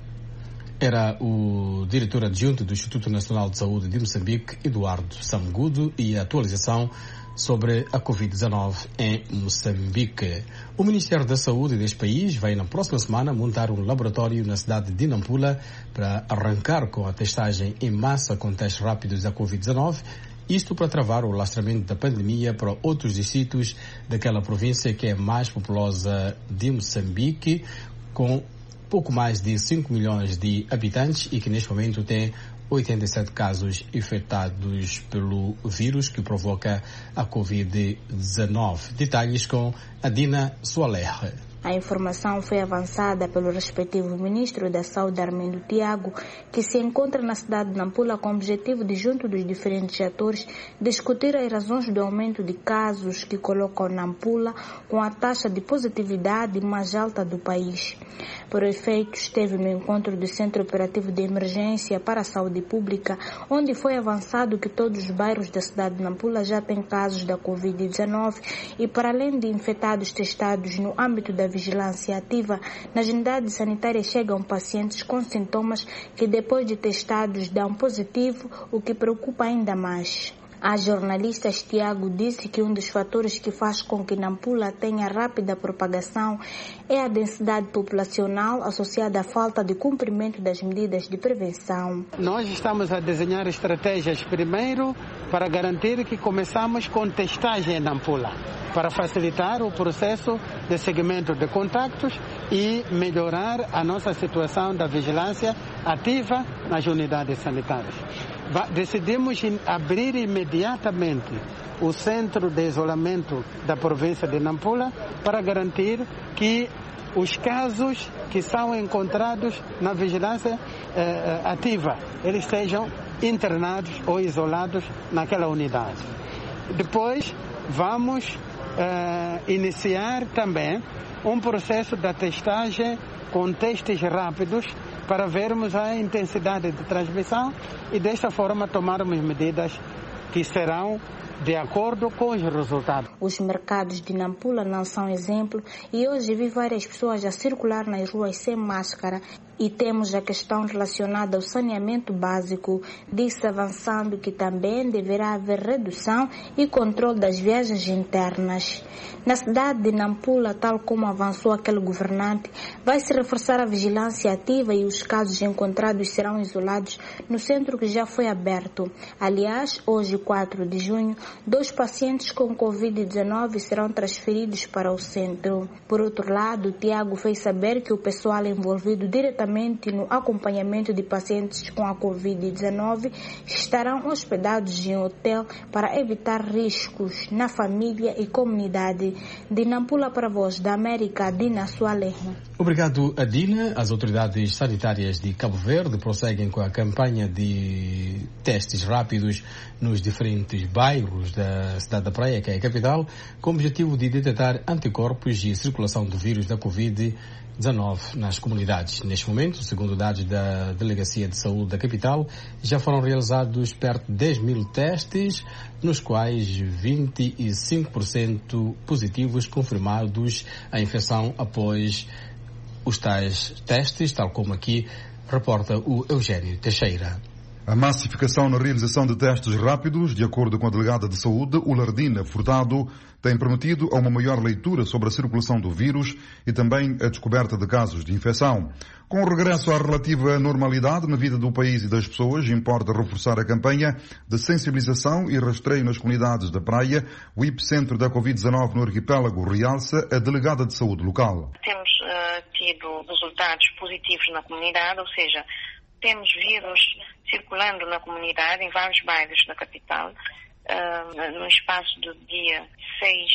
Era o diretor adjunto do Instituto Nacional de Saúde de Moçambique, Eduardo Samgudo, e a atualização sobre a covid dezenove em Moçambique. O Ministério da Saúde deste país vai na próxima semana montar um laboratório na cidade de Nampula para arrancar com a testagem em massa com testes rápidos da covid dezenove, isto para travar o alastramento da pandemia para outros distritos daquela província que é mais populosa de Moçambique, com pouco mais de cinco milhões de habitantes e que neste momento tem oitenta e sete casos infectados pelo vírus que provoca a covid dezenove. Detalhes com Adina Soaler. A informação foi avançada pelo respectivo ministro da Saúde, Armindo Tiago, que se encontra na cidade de Nampula com o objetivo de, junto dos diferentes atores, discutir as razões do aumento de casos que colocam Nampula com a taxa de positividade mais alta do país. Por efeito, esteve no encontro do Centro Operativo de Emergência para a Saúde Pública, onde foi avançado que todos os bairros da cidade de Nampula já têm casos da covid dezenove e, para além de infectados testados no âmbito da vigilância ativa, nas unidades sanitárias chegam pacientes com sintomas que depois de testados dão positivo, o que preocupa ainda mais. A jornalista Tiago disse que um dos fatores que faz com que Nampula tenha rápida propagação é a densidade populacional associada à falta de cumprimento das medidas de prevenção. Nós estamos a desenhar estratégias primeiro para garantir que começamos com testagem em Nampula, para facilitar o processo de seguimento de contactos e melhorar a nossa situação da vigilância ativa nas unidades sanitárias. Decidimos abrir imediatamente o centro de isolamento da província de Nampula para garantir que os casos que são encontrados na vigilância eh, ativa, eles sejam internados ou isolados naquela unidade. Depois, vamos eh, iniciar também um processo de testagem com testes rápidos para vermos a intensidade de transmissão e desta forma tomarmos medidas que serão de acordo com os resultados. Os mercados de Nampula não são exemplo e hoje vi várias pessoas a circular nas ruas sem máscara. E temos a questão relacionada ao saneamento básico, disse avançando que também deverá haver redução e controle das viagens internas. Na cidade de Nampula, tal como avançou aquele governante, vai se reforçar a vigilância ativa e os casos encontrados serão isolados no centro que já foi aberto. Aliás, hoje, quatro de junho, dois pacientes com covid dezenove serão transferidos para o centro. Por outro lado, Tiago fez saber que o pessoal envolvido diretamente no acompanhamento de pacientes com a covid dezenove estarão hospedados em hotel para evitar riscos na família e comunidade. De Nampula para a Voz da América, Adina Soaler. Obrigado, Adina. As autoridades sanitárias de Cabo Verde prosseguem com a campanha de testes rápidos nos diferentes bairros da cidade da Praia, que é a capital, com o objetivo de detectar anticorpos e circulação do vírus da covid dezenove nas comunidades. Neste momento, segundo dados da Delegacia de Saúde da capital, já foram realizados perto de dez mil testes, nos quais vinte e cinco por cento positivos confirmados a infecção após os tais testes, tal como aqui reporta o Eugênio Teixeira. A massificação na realização de testes rápidos, de acordo com a delegada de saúde, Ulardina Furtado, tem permitido a uma maior leitura sobre a circulação do vírus e também a descoberta de casos de infecção. Com o regresso à relativa normalidade na vida do país e das pessoas, importa reforçar a campanha de sensibilização e rastreio nas comunidades da praia. O epicentro da covid dezanove no arquipélago realça a delegada de saúde local. Temos uh, tido resultados positivos na comunidade, ou seja, temos vírus circulando na comunidade, em vários bairros da capital, uh, no espaço do dia seis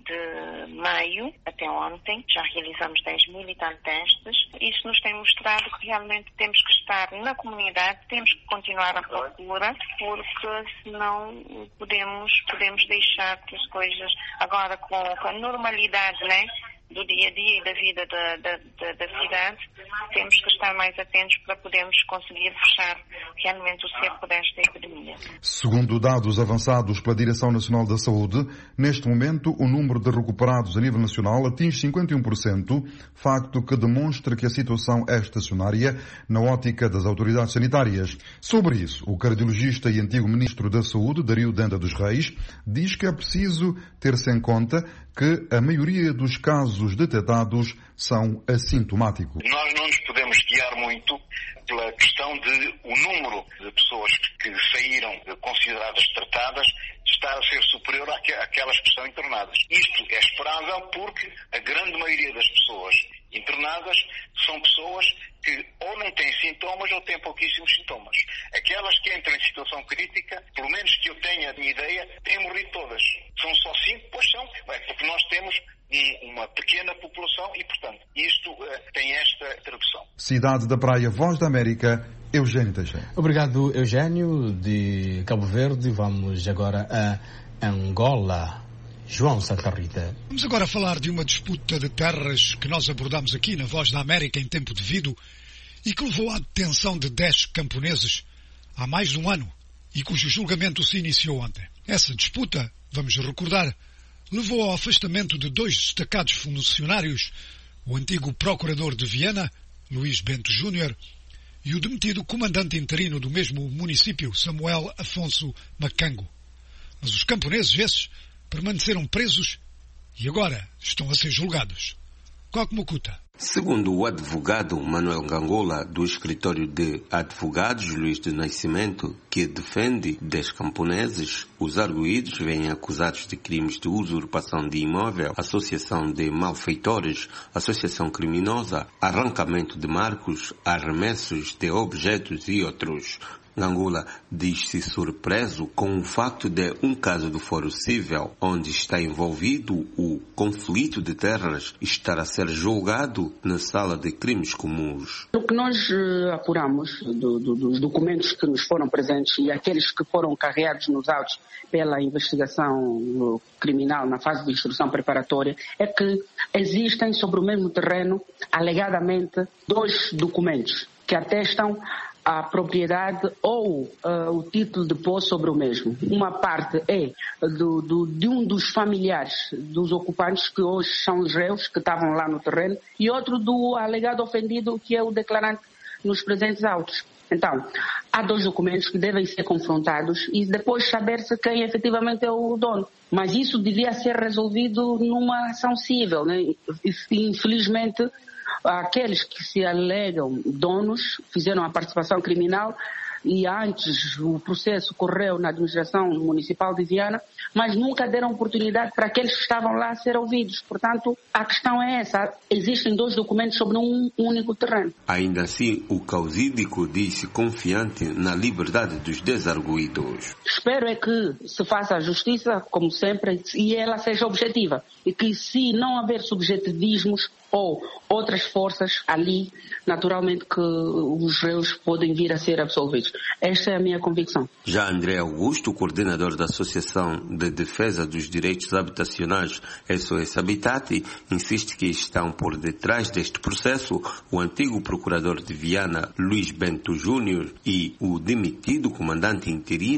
de maio até ontem. Já realizamos dez mil e tal testes. Isso nos tem mostrado que realmente temos que estar na comunidade, temos que continuar a procura, porque senão podemos, podemos deixar que as coisas, agora com, com a normalidade, né, do dia a dia e da vida da, da, da, da cidade, temos que estar mais atentos para podermos conseguir fechar realmente o cerco desta epidemia. Segundo dados avançados pela Direção Nacional da Saúde, neste momento o número de recuperados a nível nacional atinge cinquenta e um por cento, facto que demonstra que a situação é estacionária na ótica das autoridades sanitárias. Sobre isso, o cardiologista e antigo ministro da Saúde, Dario Denda dos Reis, diz que é preciso ter-se em conta que a maioria dos casos detectados são assintomáticos. Nós não nos podemos guiar muito pela questão de o número de pessoas que saíram consideradas tratadas estar a ser superior àquelas que estão internadas. Isto é esperável porque a grande maioria das pessoas internadas são pessoas que ou não têm sintomas ou têm pouquíssimos sintomas. Aquelas que entram em situação crítica, pelo menos que eu tenha a minha ideia, têm morrido todas. São só cinco? Pois são, porque nós temos uma pequena população e, portanto, isto uh, tem esta tradução. Cidade da Praia, Voz da América, Eugênio Teixeira. Obrigado, Eugênio, de Cabo Verde. Vamos agora a Angola. João Santa Rita. Vamos agora falar de uma disputa de terras que nós abordamos aqui na Voz da América em tempo devido e que levou à detenção de dez camponeses há mais de um ano e cujo julgamento se iniciou ontem. Essa disputa, vamos recordar, levou ao afastamento de dois destacados funcionários, o antigo procurador de Viana, Luís Bento Júnior, e o demitido comandante interino do mesmo município, Samuel Afonso Macango. Mas os camponeses esses permaneceram presos e agora estão a ser julgados. Coque Mucuta. Segundo o advogado Manuel Gangola, do escritório de advogados Luís de Nascimento, que defende dez camponeses, os arguidos vêm acusados de crimes de usurpação de imóvel, associação de malfeitores, associação criminosa, arrancamento de marcos, arremessos de objetos e outros. Gangola diz-se surpreso com o facto de um caso do Fórum Civil, onde está envolvido o conflito de terras, estar a ser julgado na sala de crimes comuns. O que nós uh, apuramos do, do, dos documentos que nos foram presentes e aqueles que foram carregados nos autos pela investigação criminal na fase de instrução preparatória é que existem sobre o mesmo terreno, alegadamente, dois documentos que atestam a propriedade ou uh, o título de posse sobre o mesmo. Uma parte é do, do, de um dos familiares dos ocupantes que hoje são os réus que estavam lá no terreno e outro do alegado ofendido que é o declarante nos presentes autos. Então, há dois documentos que devem ser confrontados e depois saber-se quem efetivamente é o dono. Mas isso devia ser resolvido numa ação civil, né? Infelizmente, aqueles que se alegam donos fizeram a participação criminal e antes o processo correu na administração municipal de Viana, mas nunca deram oportunidade para aqueles que estavam lá ser ouvidos. Portanto, a questão é essa. Existem dois documentos sobre um único terreno. Ainda assim, o causídico diz-se confiante na liberdade dos desarguidos. Espero é que se faça a justiça, como sempre, e ela seja objetiva. E que se não haver subjetivismos ou outras forças ali, naturalmente que os réus podem vir a ser absolvidos. Esta é a minha convicção. Já André Augusto, coordenador da Associação de Defesa dos Direitos Habitacionais S O S Habitat, insiste que estão por detrás deste processo o antigo procurador de Viana, Luís Bento Júnior, e o demitido comandante interino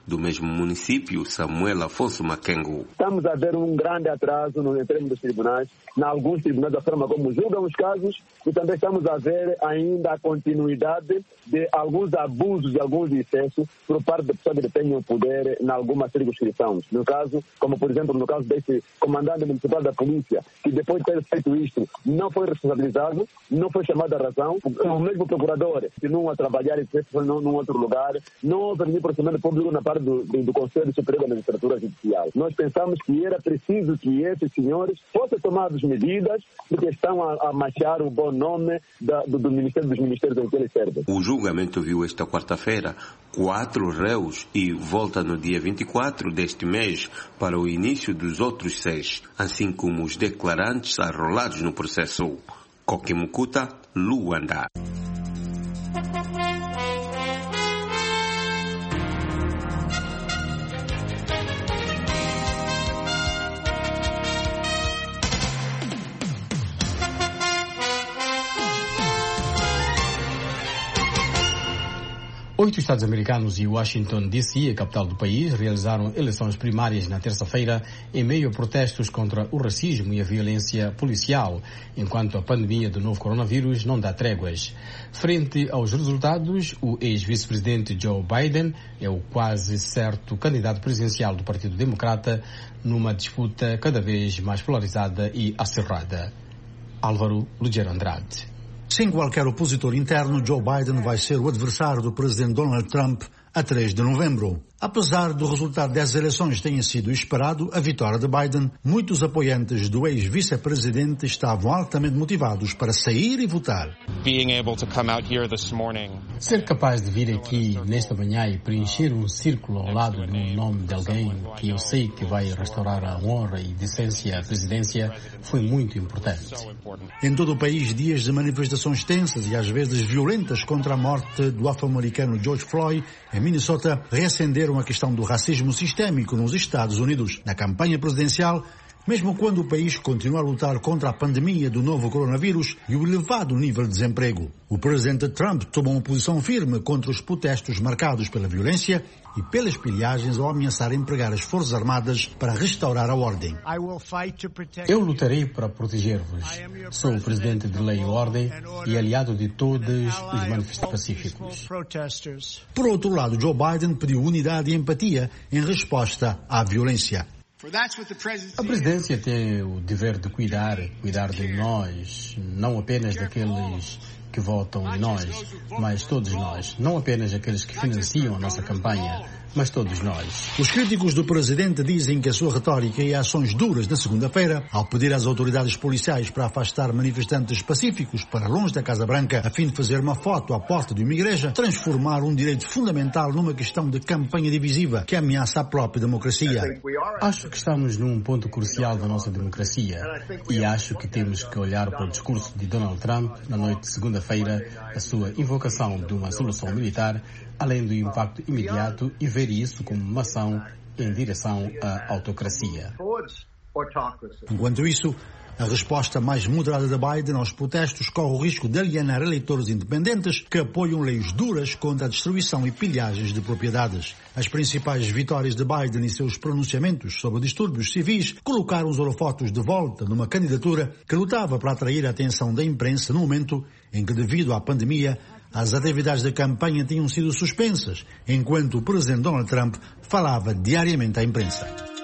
do mesmo município, Samuel Afonso Makengo. Estamos a ver um grande atraso no termos dos tribunais, em alguns tribunais, da forma como julgam os casos, e também estamos a ver ainda a continuidade de alguns abusos e alguns excessos por parte de pessoas que têm o poder em algumas circunscrições. No caso, como por exemplo, no caso desse comandante municipal da polícia, que depois de ter feito isto, não foi responsabilizado, não foi chamado à razão, o mesmo procurador continua a trabalhar e foi num outro lugar, não houve nenhum procedimento público na parte do, do, do Conselho Superior da Magistratura Judicial. Nós pensamos que era preciso que esses senhores fossem tomados medidas, porque estão a, a manchar o bom nome da, do, do Ministério dos Ministérios em que eles servem. O julgamento viu esta quarta-feira quatro réus e volta no dia vinte e quatro deste mês para o início dos outros seis, assim como os declarantes arrolados no processo. Kokimukuta, Luanda. Oito estados americanos e Washington, D C, a capital do país, realizaram eleições primárias na terça-feira em meio a protestos contra o racismo e a violência policial, enquanto a pandemia do novo coronavírus não dá tréguas. Frente aos resultados, o ex-vice-presidente Joe Biden é o quase certo candidato presidencial do Partido Democrata numa disputa cada vez mais polarizada e acirrada. Álvaro Lugero Andrade. Sem qualquer opositor interno, Joe Biden vai ser o adversário do presidente Donald Trump a três de novembro. Apesar do resultado das eleições tenha sido esperado, a vitória de Biden, muitos apoiantes do ex-vice-presidente estavam altamente motivados para sair e votar. Ser capaz de vir aqui nesta manhã e preencher um círculo ao lado no nome de alguém que eu sei que vai restaurar a honra e decência à presidência foi muito importante. Em todo o país, dias de manifestações tensas e às vezes violentas contra a morte do afro-americano George Floyd, em Minnesota, reacenderam a questão do racismo sistémico nos Estados Unidos. Na campanha presidencial, mesmo quando o país continua a lutar contra a pandemia do novo coronavírus e o elevado nível de desemprego, o presidente Trump tomou uma posição firme contra os protestos marcados pela violência e pelas pilhagens ao ameaçar empregar as Forças Armadas para restaurar a ordem. Eu lutarei para proteger-vos. Sou o presidente de lei e ordem e aliado de todos os manifestantes pacíficos. Por outro lado, Joe Biden pediu unidade e empatia em resposta à violência. A presidência tem o dever de cuidar, cuidar de nós, não apenas daqueles que votam em nós, mas todos nós, não apenas aqueles que financiam a nossa campanha, mas todos nós. Os críticos do presidente dizem que a sua retórica e ações duras na segunda-feira, ao pedir às autoridades policiais para afastar manifestantes pacíficos para longe da Casa Branca a fim de fazer uma foto à porta de uma igreja, transformaram um direito fundamental numa questão de campanha divisiva que ameaça a própria democracia. Acho que estamos num ponto crucial da nossa democracia e acho que temos que olhar para o discurso de Donald Trump na noite de segunda-feira, a sua invocação de uma solução militar, além do impacto imediato, e ver isso como uma ação em direção à autocracia. Enquanto isso, a resposta mais moderada de Biden aos protestos corre o risco de alienar eleitores independentes que apoiam leis duras contra a destruição e pilhagens de propriedades. As principais vitórias de Biden e seus pronunciamentos sobre distúrbios civis colocaram os holofotes de volta numa candidatura que lutava para atrair a atenção da imprensa no momento em que, devido à pandemia, as atividades de campanha tinham sido suspensas, enquanto o presidente Donald Trump falava diariamente à imprensa.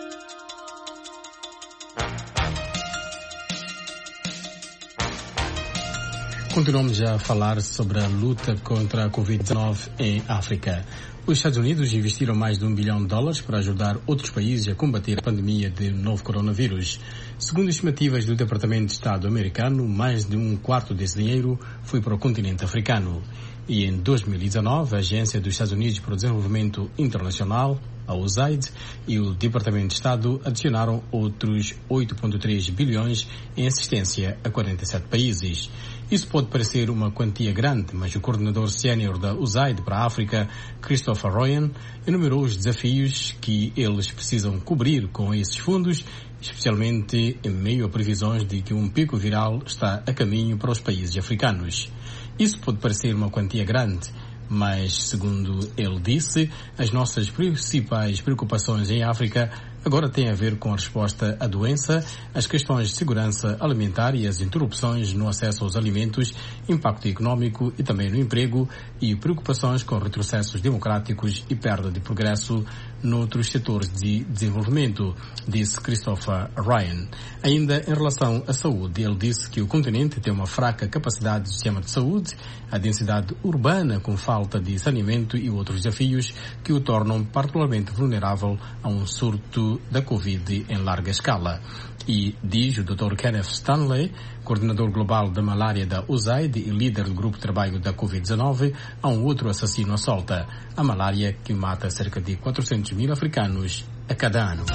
Continuamos a falar sobre a luta contra a covid dezenove em África. Os Estados Unidos investiram mais de um bilhão de dólares para ajudar outros países a combater a pandemia de novo coronavírus. Segundo estimativas do Departamento de Estado americano, mais de um quarto desse dinheiro foi para o continente africano. E em dois mil e dezanove, a Agência dos Estados Unidos para o Desenvolvimento Internacional, a U S A I D, e o Departamento de Estado adicionaram outros oito vírgula três bilhões em assistência a quarenta e sete países. Isso pode parecer uma quantia grande, mas o coordenador sénior da U S A I D para a África, Christopher Ryan, enumerou os desafios que eles precisam cobrir com esses fundos, especialmente em meio a previsões de que um pico viral está a caminho para os países africanos. Isso pode parecer uma quantia grande, Mas, segundo ele disse, as nossas principais preocupações em África agora têm a ver com a resposta à doença, as questões de segurança alimentar e as interrupções no acesso aos alimentos, impacto econômico e também no emprego e preocupações com retrocessos democráticos e perda de progresso noutros setores de desenvolvimento, disse Christopher Ryan. Ainda em relação à saúde, ele disse que o continente tem uma fraca capacidade do sistema de saúde, a densidade urbana com falta de saneamento e outros desafios que o tornam particularmente vulnerável a um surto da Covid em larga escala. E diz o doutor Kenneth Stanley, coordenador global da malária da U S A I D e líder do grupo de trabalho da Covid dezenove, há um outro assassino à solta, a malária que mata cerca de quatrocentos mil africanos a cada ano.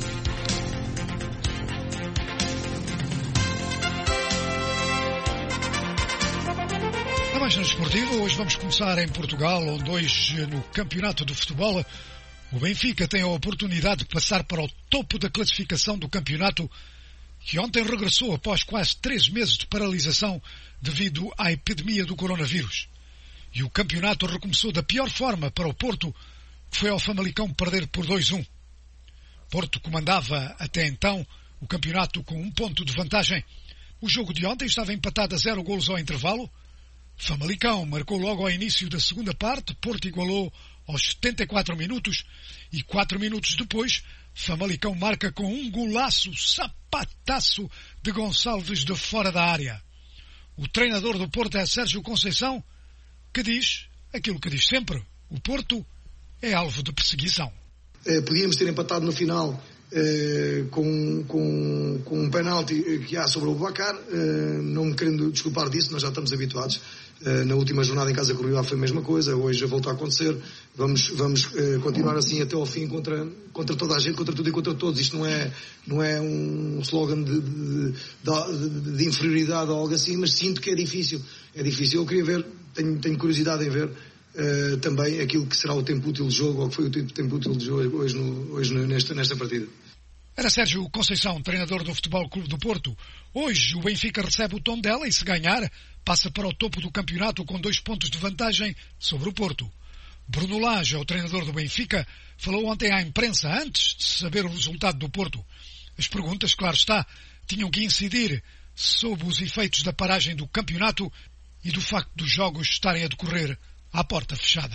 Na Mancha Desportiva, hoje vamos começar em Portugal, onde hoje no Campeonato de Futebol o Benfica tem a oportunidade de passar para o topo da classificação do campeonato, que ontem regressou após quase três meses de paralisação devido à epidemia do coronavírus. E o campeonato recomeçou da pior forma para o Porto, que foi ao Famalicão perder por dois a um. Porto comandava até então o campeonato com um ponto de vantagem. O jogo de ontem estava empatado a zero golos ao intervalo. Famalicão marcou logo ao início da segunda parte, Porto igualou aos setenta e quatro minutos e quatro minutos depois, Famalicão marca com um golaço, sapataço de Gonçalves de fora da área. O treinador do Porto é Sérgio Conceição, que diz aquilo que diz sempre: o Porto é alvo de perseguição. Eh, podíamos ter empatado no final eh, com, com, com um penalti que há sobre o Bacar, eh, não me querendo desculpar disso, nós já estamos habituados. Uh, na última jornada em casa com o Rio Ave foi a mesma coisa, hoje voltou a acontecer. Vamos, vamos uh, continuar assim até ao fim contra, contra toda a gente, contra tudo e contra todos. Isto não é, não é um slogan de, de, de, de inferioridade ou algo assim, mas sinto que é difícil. É difícil. Eu queria ver, tenho, tenho curiosidade em ver uh, também aquilo que será o tempo útil de jogo, ou que foi o tempo útil de jogo hoje, no, hoje nesta, nesta partida. Era Sérgio Conceição, treinador do Futebol Clube do Porto. Hoje o Benfica recebe o Tondela e, se ganhar, passa para o topo do campeonato com dois pontos de vantagem sobre o Porto. Bruno Lage, o treinador do Benfica, falou ontem à imprensa antes de saber o resultado do Porto. As perguntas, claro está, tinham que incidir sobre os efeitos da paragem do campeonato e do facto dos jogos estarem a decorrer à porta fechada.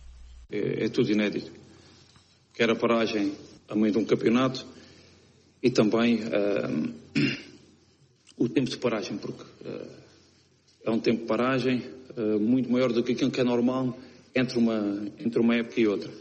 É, é tudo inédito. Quer a paragem a meio de um campeonato e também uh, o tempo de paragem, porque uh, é um tempo de paragem uh, muito maior do que aquilo que é normal entre uma, entre uma época e outra.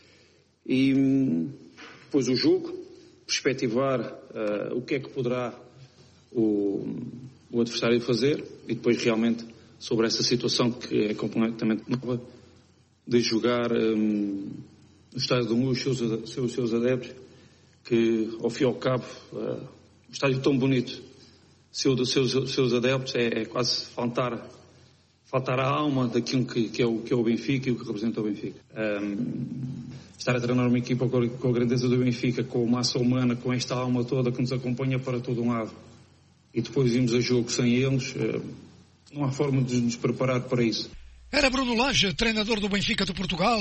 E um, depois o jogo, perspectivar uh, o que é que poderá o, o adversário fazer e depois realmente sobre essa situação que é completamente nova de jogar um, no estádio do Mu, os seus, seus, seus adeptos, que ao fim e ao cabo uh, um estádio tão bonito, seu dos seus, seus adeptos, é, é quase faltar, faltar a alma daquilo que, que, é o, que é o Benfica e o que representa o Benfica. Um, estar a treinar uma equipa com a, com a grandeza do Benfica, com a massa humana, com esta alma toda que nos acompanha para todo um lado, e depois irmos a jogo sem eles, uh, não há forma de nos preparar para isso. Era Bruno Lage, treinador do Benfica de Portugal.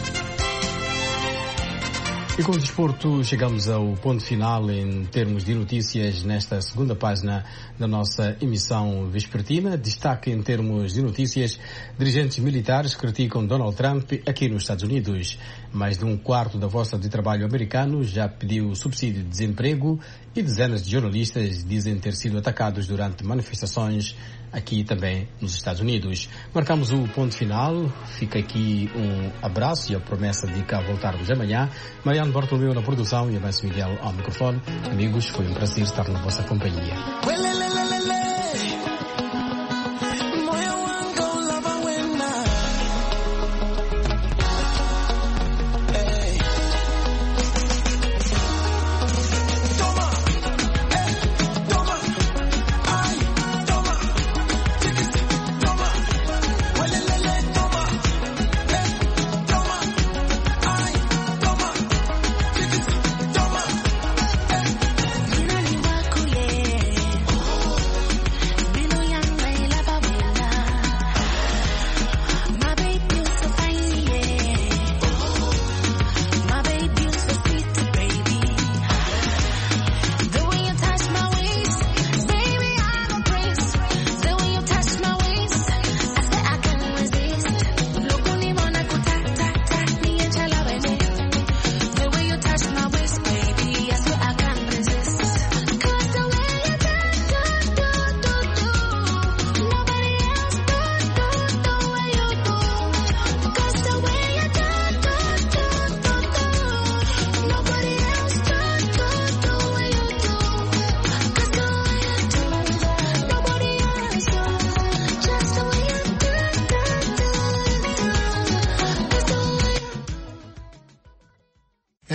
E com o desporto chegamos ao ponto final em termos de notícias nesta segunda página da nossa emissão vespertina. Destaque em termos de notícias: dirigentes militares criticam Donald Trump aqui nos Estados Unidos. Mais de um quarto da força de trabalho americano já pediu subsídio de desemprego e dezenas de jornalistas dizem ter sido atacados durante manifestações aqui também nos Estados Unidos. Marcamos o ponto final. Fica aqui um abraço e a promessa de cá voltarmos amanhã. Mariano Bartolomeu na produção e Avanço Miguel ao microfone. Amigos, foi um prazer estar na vossa companhia.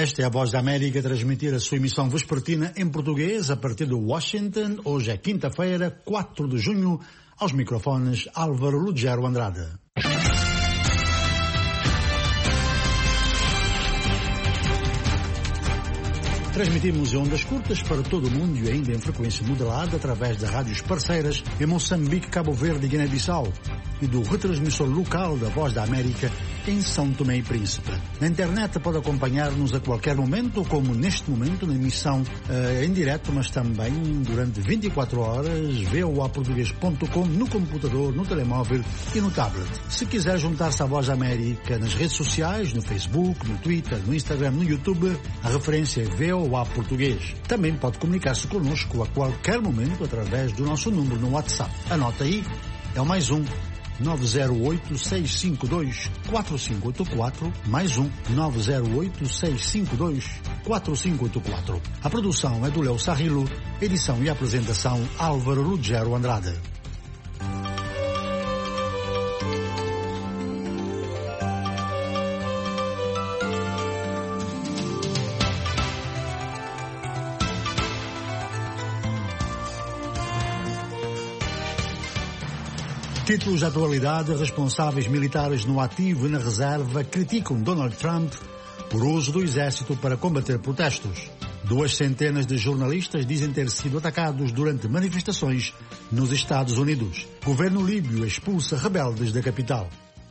Esta é a Voz da América a transmitir a sua emissão vespertina em português a partir de Washington. Hoje é quinta-feira, quatro de junho, aos microfones Álvaro Lugero Andrade. Transmitimos em ondas curtas para todo o mundo e ainda em frequência modulada através de rádios parceiras em Moçambique, Cabo Verde e Guiné-Bissau e do retransmissor local da Voz da América em São Tomé e Príncipe. Na internet pode acompanhar-nos a qualquer momento, como neste momento na emissão uh, em direto, mas também durante vinte e quatro horas, v o a português ponto com, no computador, no telemóvel e no tablet. Se quiser juntar-se à Voz da América nas redes sociais, no Facebook, no Twitter, no Instagram, no YouTube, a referência é V O A Português. Também pode comunicar-se connosco a qualquer momento através do nosso número no WhatsApp. Anota aí, é o mais um nove zero oito, seis cinco dois, quatro cinco oito quatro, mais um nove zero oito, seis cinco dois, quatro cinco oito quatro. A produção é do Léo Sarrilo, edição e apresentação Álvaro Lugero Andrade. Títulos de atualidade: responsáveis militares no ativo e na reserva criticam Donald Trump por uso do exército para combater protestos. Duas centenas de jornalistas dizem ter sido atacados durante manifestações nos Estados Unidos. Governo líbio expulsa rebeldes da capital.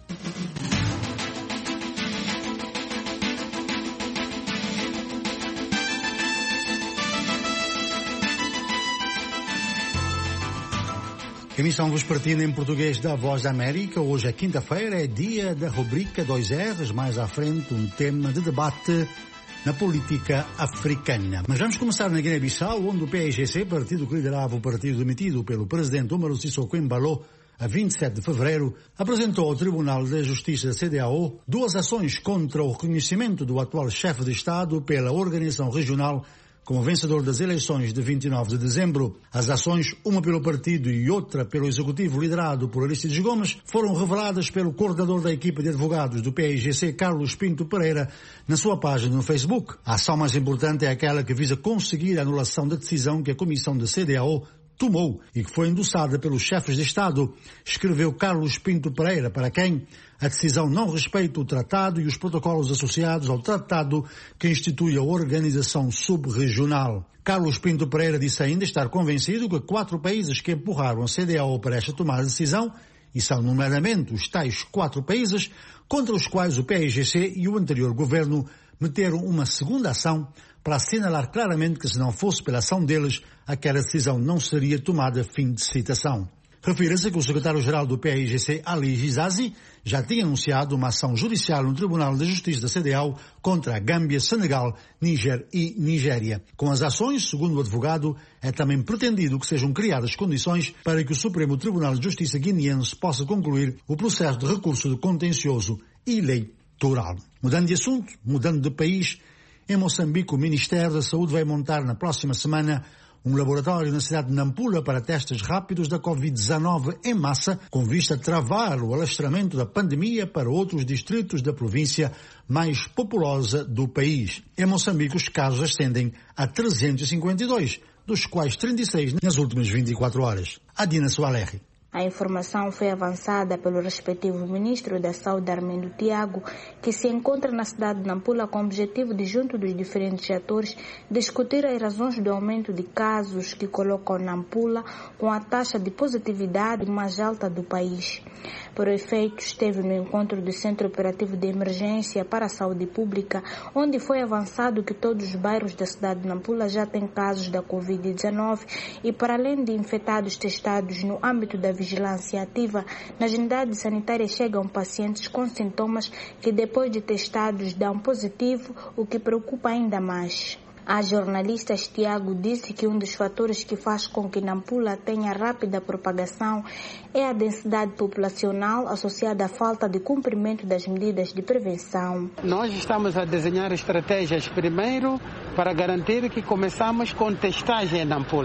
Emissão vespertina em português da Voz da América. Hoje é quinta-feira, é dia da rubrica dois R's, mais à frente um tema de debate na política africana. Mas vamos começar na Guiné-Bissau, onde o P A I G C, partido que liderava o partido demitido pelo presidente Umaru Sissoko Embalo a vinte e sete de fevereiro, apresentou ao Tribunal da Justiça da C D A O duas ações contra o reconhecimento do atual chefe de Estado pela organização regional como vencedor das eleições de vinte e nove de dezembro. As ações, uma pelo partido e outra pelo executivo liderado por Aristides Gomes, foram reveladas pelo coordenador da equipa de advogados do P A I G C, Carlos Pinto Pereira, na sua página no Facebook. A ação mais importante é aquela que visa conseguir a anulação da decisão que a comissão da C D A O tomou e que foi endossada pelos chefes de Estado, escreveu Carlos Pinto Pereira, para quem a decisão não respeita o tratado e os protocolos associados ao tratado que institui a organização sub-regional. Carlos Pinto Pereira disse ainda estar convencido que quatro países que empurraram a C D A O para esta tomada de decisão, e são nomeadamente os tais quatro países contra os quais o P A I G C e o anterior governo meteram uma segunda ação para assinalar claramente que, se não fosse pela ação deles, aquela decisão não seria tomada. Fim de citação. Refira-se que o secretário-geral do P A I G C, Ali Gizazi, já tinha anunciado uma ação judicial no Tribunal de Justiça da C D A O contra a Gâmbia, Senegal, Níger e Nigéria. Com as ações, segundo o advogado, é também pretendido que sejam criadas condições para que o Supremo Tribunal de Justiça guineense possa concluir o processo de recurso de contencioso eleitoral. Mudando de assunto, mudando de país, em Moçambique, o Ministério da Saúde vai montar na próxima semana um laboratório na cidade de Nampula para testes rápidos da covid dezanove em massa, com vista a travar o alastramento da pandemia para outros distritos da província mais populosa do país. Em Moçambique, os casos ascendem a trezentos e cinquenta e dois, dos quais trinta e seis nas últimas vinte e quatro horas. Adina Soalerri. A informação foi avançada pelo respectivo ministro da Saúde, Armindo Tiago, que se encontra na cidade de Nampula com o objetivo de, junto dos diferentes atores, discutir as razões do aumento de casos que colocam Nampula com a taxa de positividade mais alta do país. Por efeito, esteve no encontro do Centro Operativo de Emergência para a Saúde Pública, onde foi avançado que todos os bairros da cidade de Nampula já têm casos da covid dezanove e, para além de infectados testados no âmbito da vigilância ativa, nas unidades sanitárias chegam pacientes com sintomas que, depois de testados, dão positivo, o que preocupa ainda mais. A jornalista Tiago disse que um dos fatores que faz com que Nampula tenha rápida propagação é a densidade populacional associada à falta de cumprimento das medidas de prevenção. Nós estamos a desenhar estratégias primeiro para garantir que começamos com testagem em Nampula.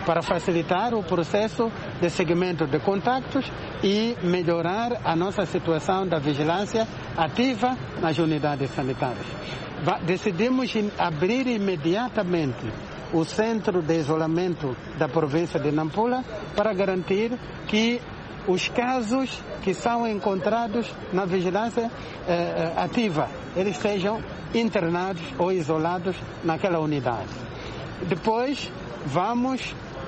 para facilitar o processo de seguimento de contactos e melhorar a nossa situação da vigilância ativa nas unidades sanitárias. Decidimos abrir imediatamente o centro de isolamento da província de Nampula para garantir que os casos que são encontrados na vigilância eh, ativa, eles sejam internados ou isolados naquela unidade. Depois, vamos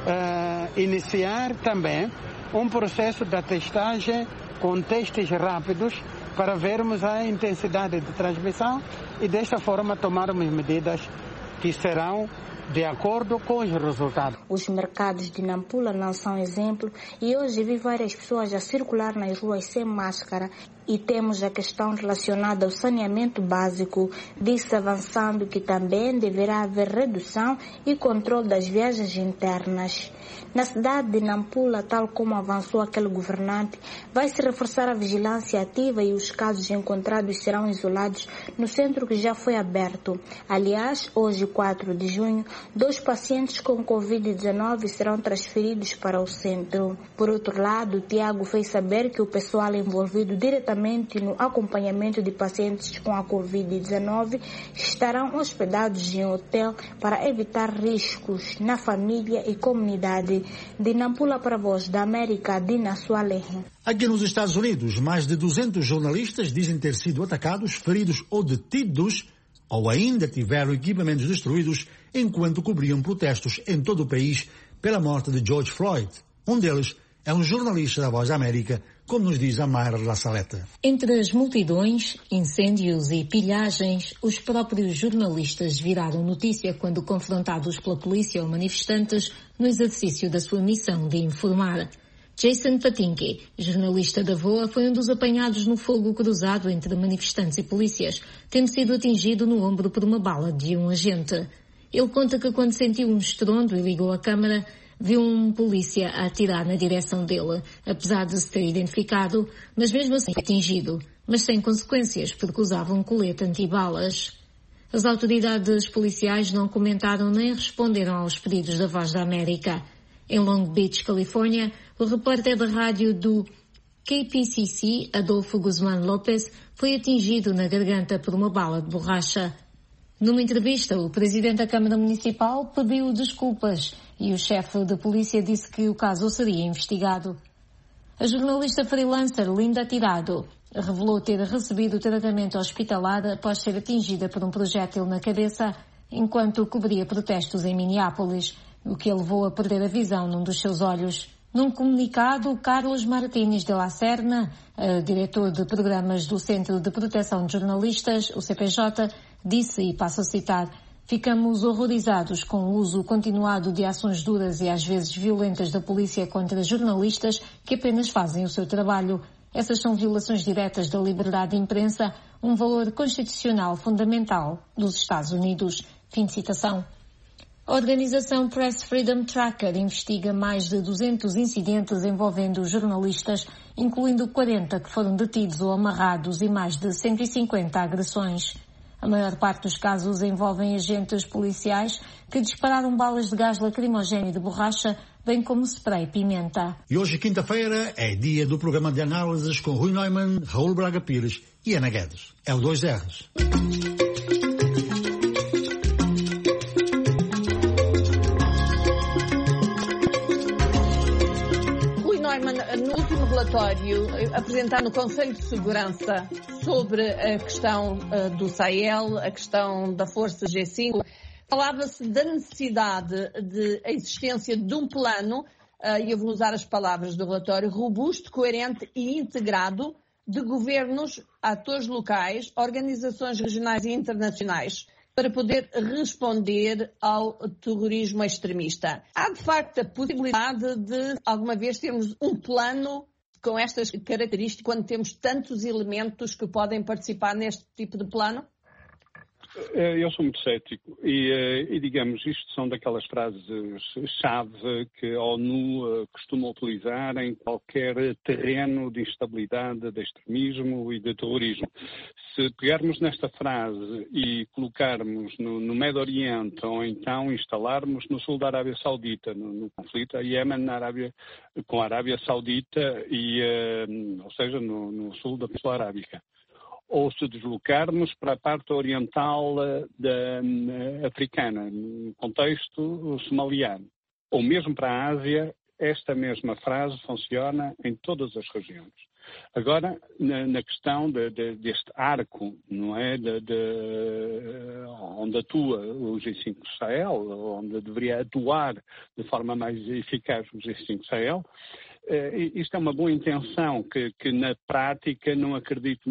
eh, iniciar também um processo de testagem com testes rápidos para vermos a intensidade de transmissão e, desta forma, tomarmos medidas que serão de acordo com os resultados. Os mercados de Nampula não são exemplo e hoje vi várias pessoas a circular nas ruas sem máscara. E temos a questão relacionada ao saneamento básico, disse avançando que também deverá haver redução e controle das viagens internas. Na cidade de Nampula, tal como avançou aquele governante, vai se reforçar a vigilância ativa e os casos encontrados serão isolados no centro que já foi aberto. Aliás, hoje, quatro de junho, dois pacientes com covid dezenove serão transferidos para o centro. Por outro lado, Tiago fez saber que o pessoal envolvido diretamente no acompanhamento de pacientes com a covid dezenove estarão hospedados em hotel para evitar riscos na família e comunidade. De Nampula para a Voz da América, Dina Sualehe. Aqui nos Estados Unidos, mais de duzentos jornalistas dizem ter sido atacados, feridos ou detidos, ou ainda tiveram equipamentos destruídos enquanto cobriam protestos em todo o país pela morte de George Floyd. Um deles é um jornalista da Voz da América, como nos diz a Mayra La Saleta. Entre as multidões, incêndios e pilhagens, os próprios jornalistas viraram notícia quando confrontados pela polícia ou manifestantes no exercício da sua missão de informar. Jason Patinke, jornalista da V O A, foi um dos apanhados no fogo cruzado entre manifestantes e polícias, tendo sido atingido no ombro por uma bala de um agente. Ele conta que quando sentiu um estrondo e ligou a câmara, viu um polícia a atirar na direção dele, apesar de se ter identificado, mas mesmo assim atingido, mas sem consequências, porque usava um colete antibalas. As autoridades policiais não comentaram nem responderam aos pedidos da Voz da América. Em Long Beach, Califórnia, o repórter da rádio do K P C C, Adolfo Guzmán López, foi atingido na garganta por uma bala de borracha. Numa entrevista, o presidente da Câmara Municipal pediu desculpas e o chefe de polícia disse que o caso seria investigado. A jornalista freelancer Linda Tirado revelou ter recebido tratamento hospitalar após ser atingida por um projétil na cabeça enquanto cobria protestos em Minneapolis, o que a levou a perder a visão num dos seus olhos. Num comunicado, Carlos Martínez de la Serna, diretor de programas do Centro de Proteção de Jornalistas, o C P J, disse, e passo a citar, "Ficamos horrorizados com o uso continuado de ações duras e às vezes violentas da polícia contra jornalistas que apenas fazem o seu trabalho. Essas são violações diretas da liberdade de imprensa, um valor constitucional fundamental dos Estados Unidos." Fim de citação. A organização Press Freedom Tracker investiga mais de duzentos incidentes envolvendo jornalistas, incluindo quarenta que foram detidos ou amarrados e mais de cento e cinquenta agressões. A maior parte dos casos envolvem agentes policiais que dispararam balas de gás lacrimogéneo e de borracha, bem como spray pimenta. E hoje, quinta-feira, é dia do programa de análises com Rui Neumann, Raul Braga Pires e Ana Guedes. É o dois R's. No último relatório apresentado no Conselho de Segurança sobre a questão uh, do Sahel, a questão da Força G cinco, falava-se da necessidade de a existência de um plano, uh, e eu vou usar as palavras do relatório, robusto, coerente e integrado de governos, atores locais, organizações regionais e internacionais, para poder responder ao terrorismo extremista. Há, de facto, a possibilidade de, alguma vez, termos um plano com estas características, quando temos tantos elementos que podem participar neste tipo de plano? Eu sou muito cético e, e, digamos, isto são daquelas frases-chave que a ONU costuma utilizar em qualquer terreno de instabilidade, de extremismo e de terrorismo. Se pegarmos nesta frase e colocarmos no, no Médio Oriente ou então instalarmos no sul da Arábia Saudita, no, no conflito a Iémen na Arábia, com a Arábia Saudita, e, uh, ou seja, no, no sul da Península Arábica, ou se deslocarmos para a parte oriental da, uh, africana, no contexto somaliano, ou mesmo para a Ásia, esta mesma frase funciona em todas as regiões. Agora, na, na questão de, de, deste arco, não é, de, de, onde atua o G cinco Sahel, onde deveria atuar de forma mais eficaz o G cinco Sahel, Uh, isto é uma boa intenção que, que na prática não acredito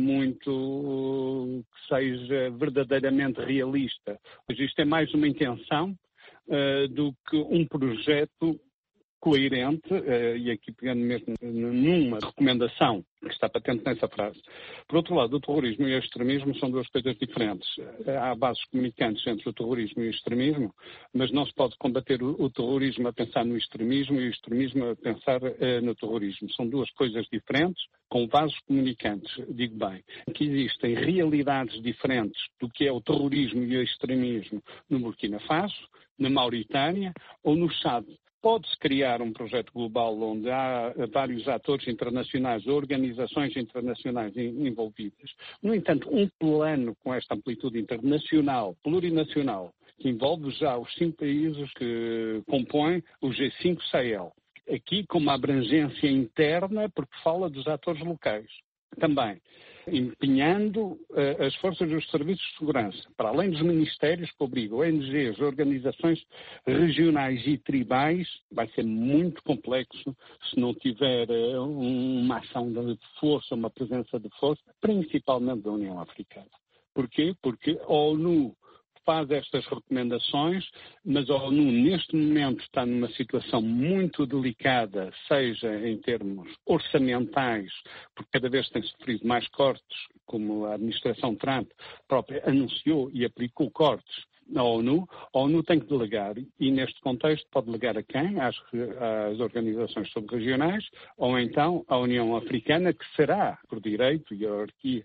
muito que seja verdadeiramente realista. Pois isto é mais uma intenção uh, do que um projeto coerente, uh, e aqui pegando mesmo numa recomendação que está patente nessa frase. Por outro lado, o terrorismo e o extremismo são duas coisas diferentes. Há bases comunicantes entre o terrorismo e o extremismo, mas não se pode combater o, o terrorismo a pensar no extremismo e o extremismo a pensar uh, no terrorismo. São duas coisas diferentes, com vasos comunicantes, digo bem. Que existem realidades diferentes do que é o terrorismo e o extremismo no Burkina Faso, na Mauritânia ou no Chad. Pode-se criar um projeto global onde há vários atores internacionais, organizações internacionais envolvidas. No entanto, um plano com esta amplitude internacional, plurinacional, que envolve já os cinco países que compõem o G cinco Sahel. Aqui com uma abrangência interna, porque fala dos atores locais. Também empenhando uh, as forças dos serviços de segurança, para além dos ministérios que obrigam, O N Gs, organizações regionais e tribais, vai ser muito complexo se não tiver uh, uma ação de força, uma presença de força, principalmente da União Africana. Porquê? Porque a ONU faz estas recomendações, mas a ONU neste momento está numa situação muito delicada, seja em termos orçamentais, porque cada vez tem sofrido mais cortes, como a administração Trump própria anunciou e aplicou cortes na ONU. A ONU tem que delegar, e neste contexto pode delegar a quem? Às, às organizações subregionais, ou então à União Africana, que será, por direito e hierarquia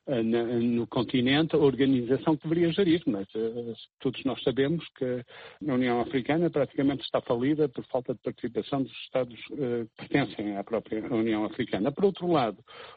no continente, a organização que deveria gerir, mas uh, todos nós sabemos que a União Africana praticamente está falida por falta de participação dos Estados uh, que pertencem à própria União Africana. Por outro lado,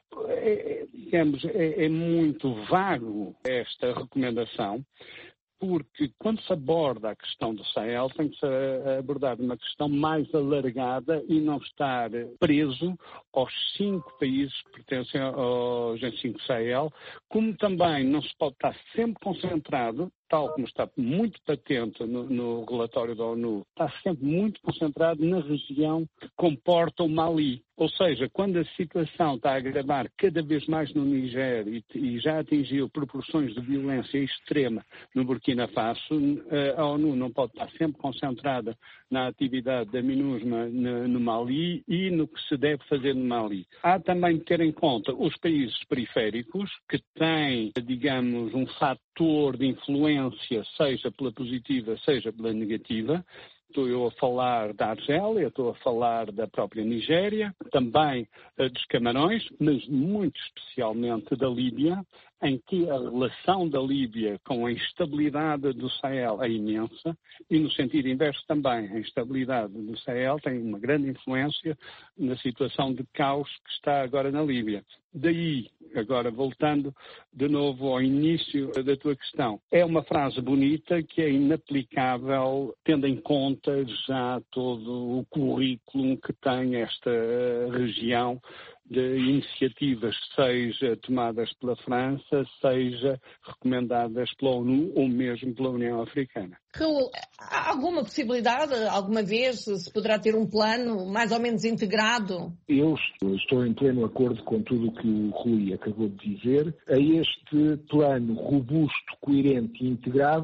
é, digamos, é, é muito vago esta recomendação, porque quando se aborda a questão do Sahel, tem que se abordar uma questão mais alargada e não estar preso aos cinco países que pertencem ao G cinco Sahel, como também não se pode estar sempre concentrado, tal como está muito patente no, no relatório da ONU, está sempre muito concentrado na região que comporta o Mali. Ou seja, quando a situação está a agravar cada vez mais no Niger e, e já atingiu proporções de violência extrema no Burkina Faso, a ONU não pode estar sempre concentrada na atividade da MINUSMA no, no Mali e no que se deve fazer no Mali. Há também de ter em conta os países periféricos que têm, digamos, um fator de influência, seja pela positiva, seja pela negativa. Estou eu a falar da Argélia, estou a falar da própria Nigéria, também uh, dos Camarões, mas muito especialmente da Líbia, em que a relação da Líbia com a instabilidade do Sahel é imensa e, no sentido inverso também, a instabilidade do Sahel tem uma grande influência na situação de caos que está agora na Líbia. Daí, agora voltando de novo ao início da tua questão, é uma frase bonita que é inaplicável tendo em conta já todo o currículo que tem esta região de iniciativas, seja tomadas pela França, seja recomendadas pela ONU ou mesmo pela União Africana. Raul, há alguma possibilidade, alguma vez, se poderá ter um plano mais ou menos integrado? Eu estou em pleno acordo com tudo o que o Rui acabou de dizer. A este plano robusto, coerente e integrado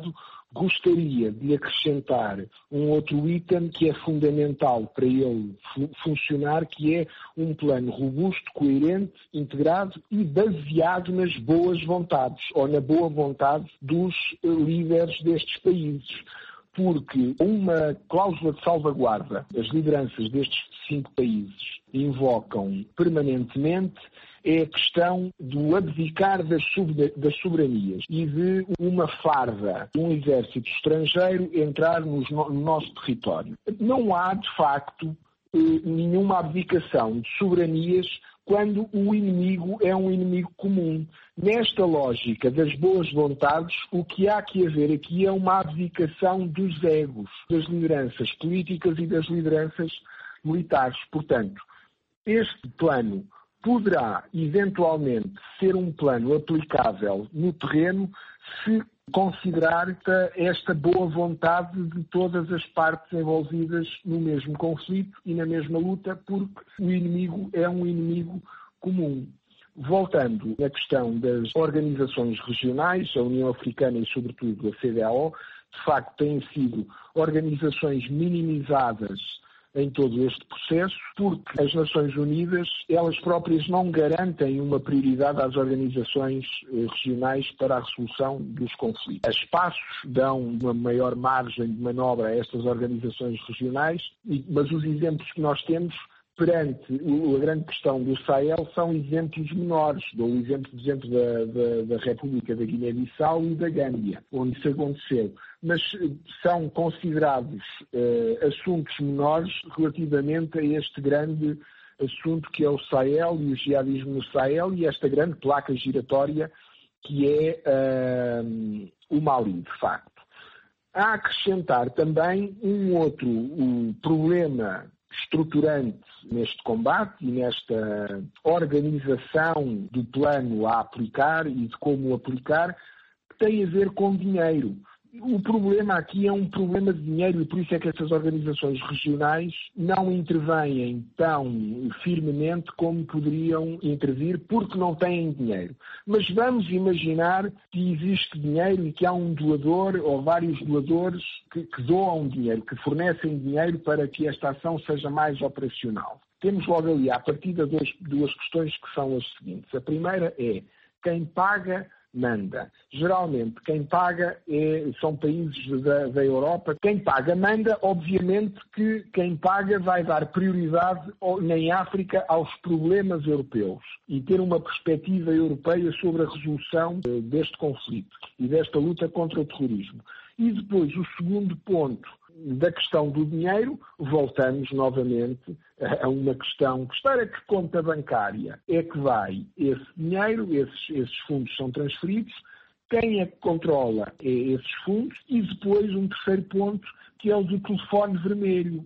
gostaria de acrescentar um outro item que é fundamental para ele fu- funcionar, que é um plano robusto, coerente, integrado e baseado nas boas vontades, ou na boa vontade dos eh, líderes destes países. Porque uma cláusula de salvaguarda, as lideranças destes cinco países invocam permanentemente, é a questão do abdicar das, sub- das soberanias e de uma farda de um exército estrangeiro entrar nos no, no nosso território. Não há, de facto, eh, nenhuma abdicação de soberanias quando o inimigo é um inimigo comum. Nesta lógica das boas vontades, o que há que haver aqui é uma abdicação dos egos, das lideranças políticas e das lideranças militares. Portanto, este plano poderá, eventualmente, ser um plano aplicável no terreno se considerar esta boa vontade de todas as partes envolvidas no mesmo conflito e na mesma luta, porque o inimigo é um inimigo comum. Voltando à questão das organizações regionais, a União Africana e, sobretudo, a C D A O, de facto têm sido organizações minimizadas em todo este processo, porque as Nações Unidas, elas próprias não garantem uma prioridade às organizações regionais para a resolução dos conflitos. Os espaços dão uma maior margem de manobra a estas organizações regionais, mas os exemplos que nós temos perante a grande questão do Sahel são exemplos menores. Dou o exemplo, por exemplo, da, da, da República da Guiné-Bissau e da Gâmbia, onde isso aconteceu. Mas são considerados uh, assuntos menores relativamente a este grande assunto que é o Sahel e o jihadismo no Sahel e esta grande placa giratória que é uh, o Mali, de facto. Há a acrescentar também um outro um problema estruturante neste combate e nesta organização do plano a aplicar e de como o aplicar, que tem a ver com dinheiro. O problema aqui é um problema de dinheiro e por isso é que essas organizações regionais não intervêm tão firmemente como poderiam intervir, porque não têm dinheiro. Mas vamos imaginar que existe dinheiro e que há um doador ou vários doadores que, que doam dinheiro, que fornecem dinheiro para que esta ação seja mais operacional. Temos logo ali, à partida, duas, duas questões que são as seguintes. A primeira é quem paga manda. Geralmente, quem paga é, são países da, da Europa. Quem paga manda, obviamente que quem paga vai dar prioridade em África aos problemas europeus e ter uma perspectiva europeia sobre a resolução deste conflito e desta luta contra o terrorismo. E depois, o segundo ponto da questão do dinheiro, voltamos novamente a uma questão, para que conta bancária é que vai esse dinheiro, esses, esses fundos são transferidos, quem é que controla esses fundos e depois um terceiro ponto que é o do telefone vermelho.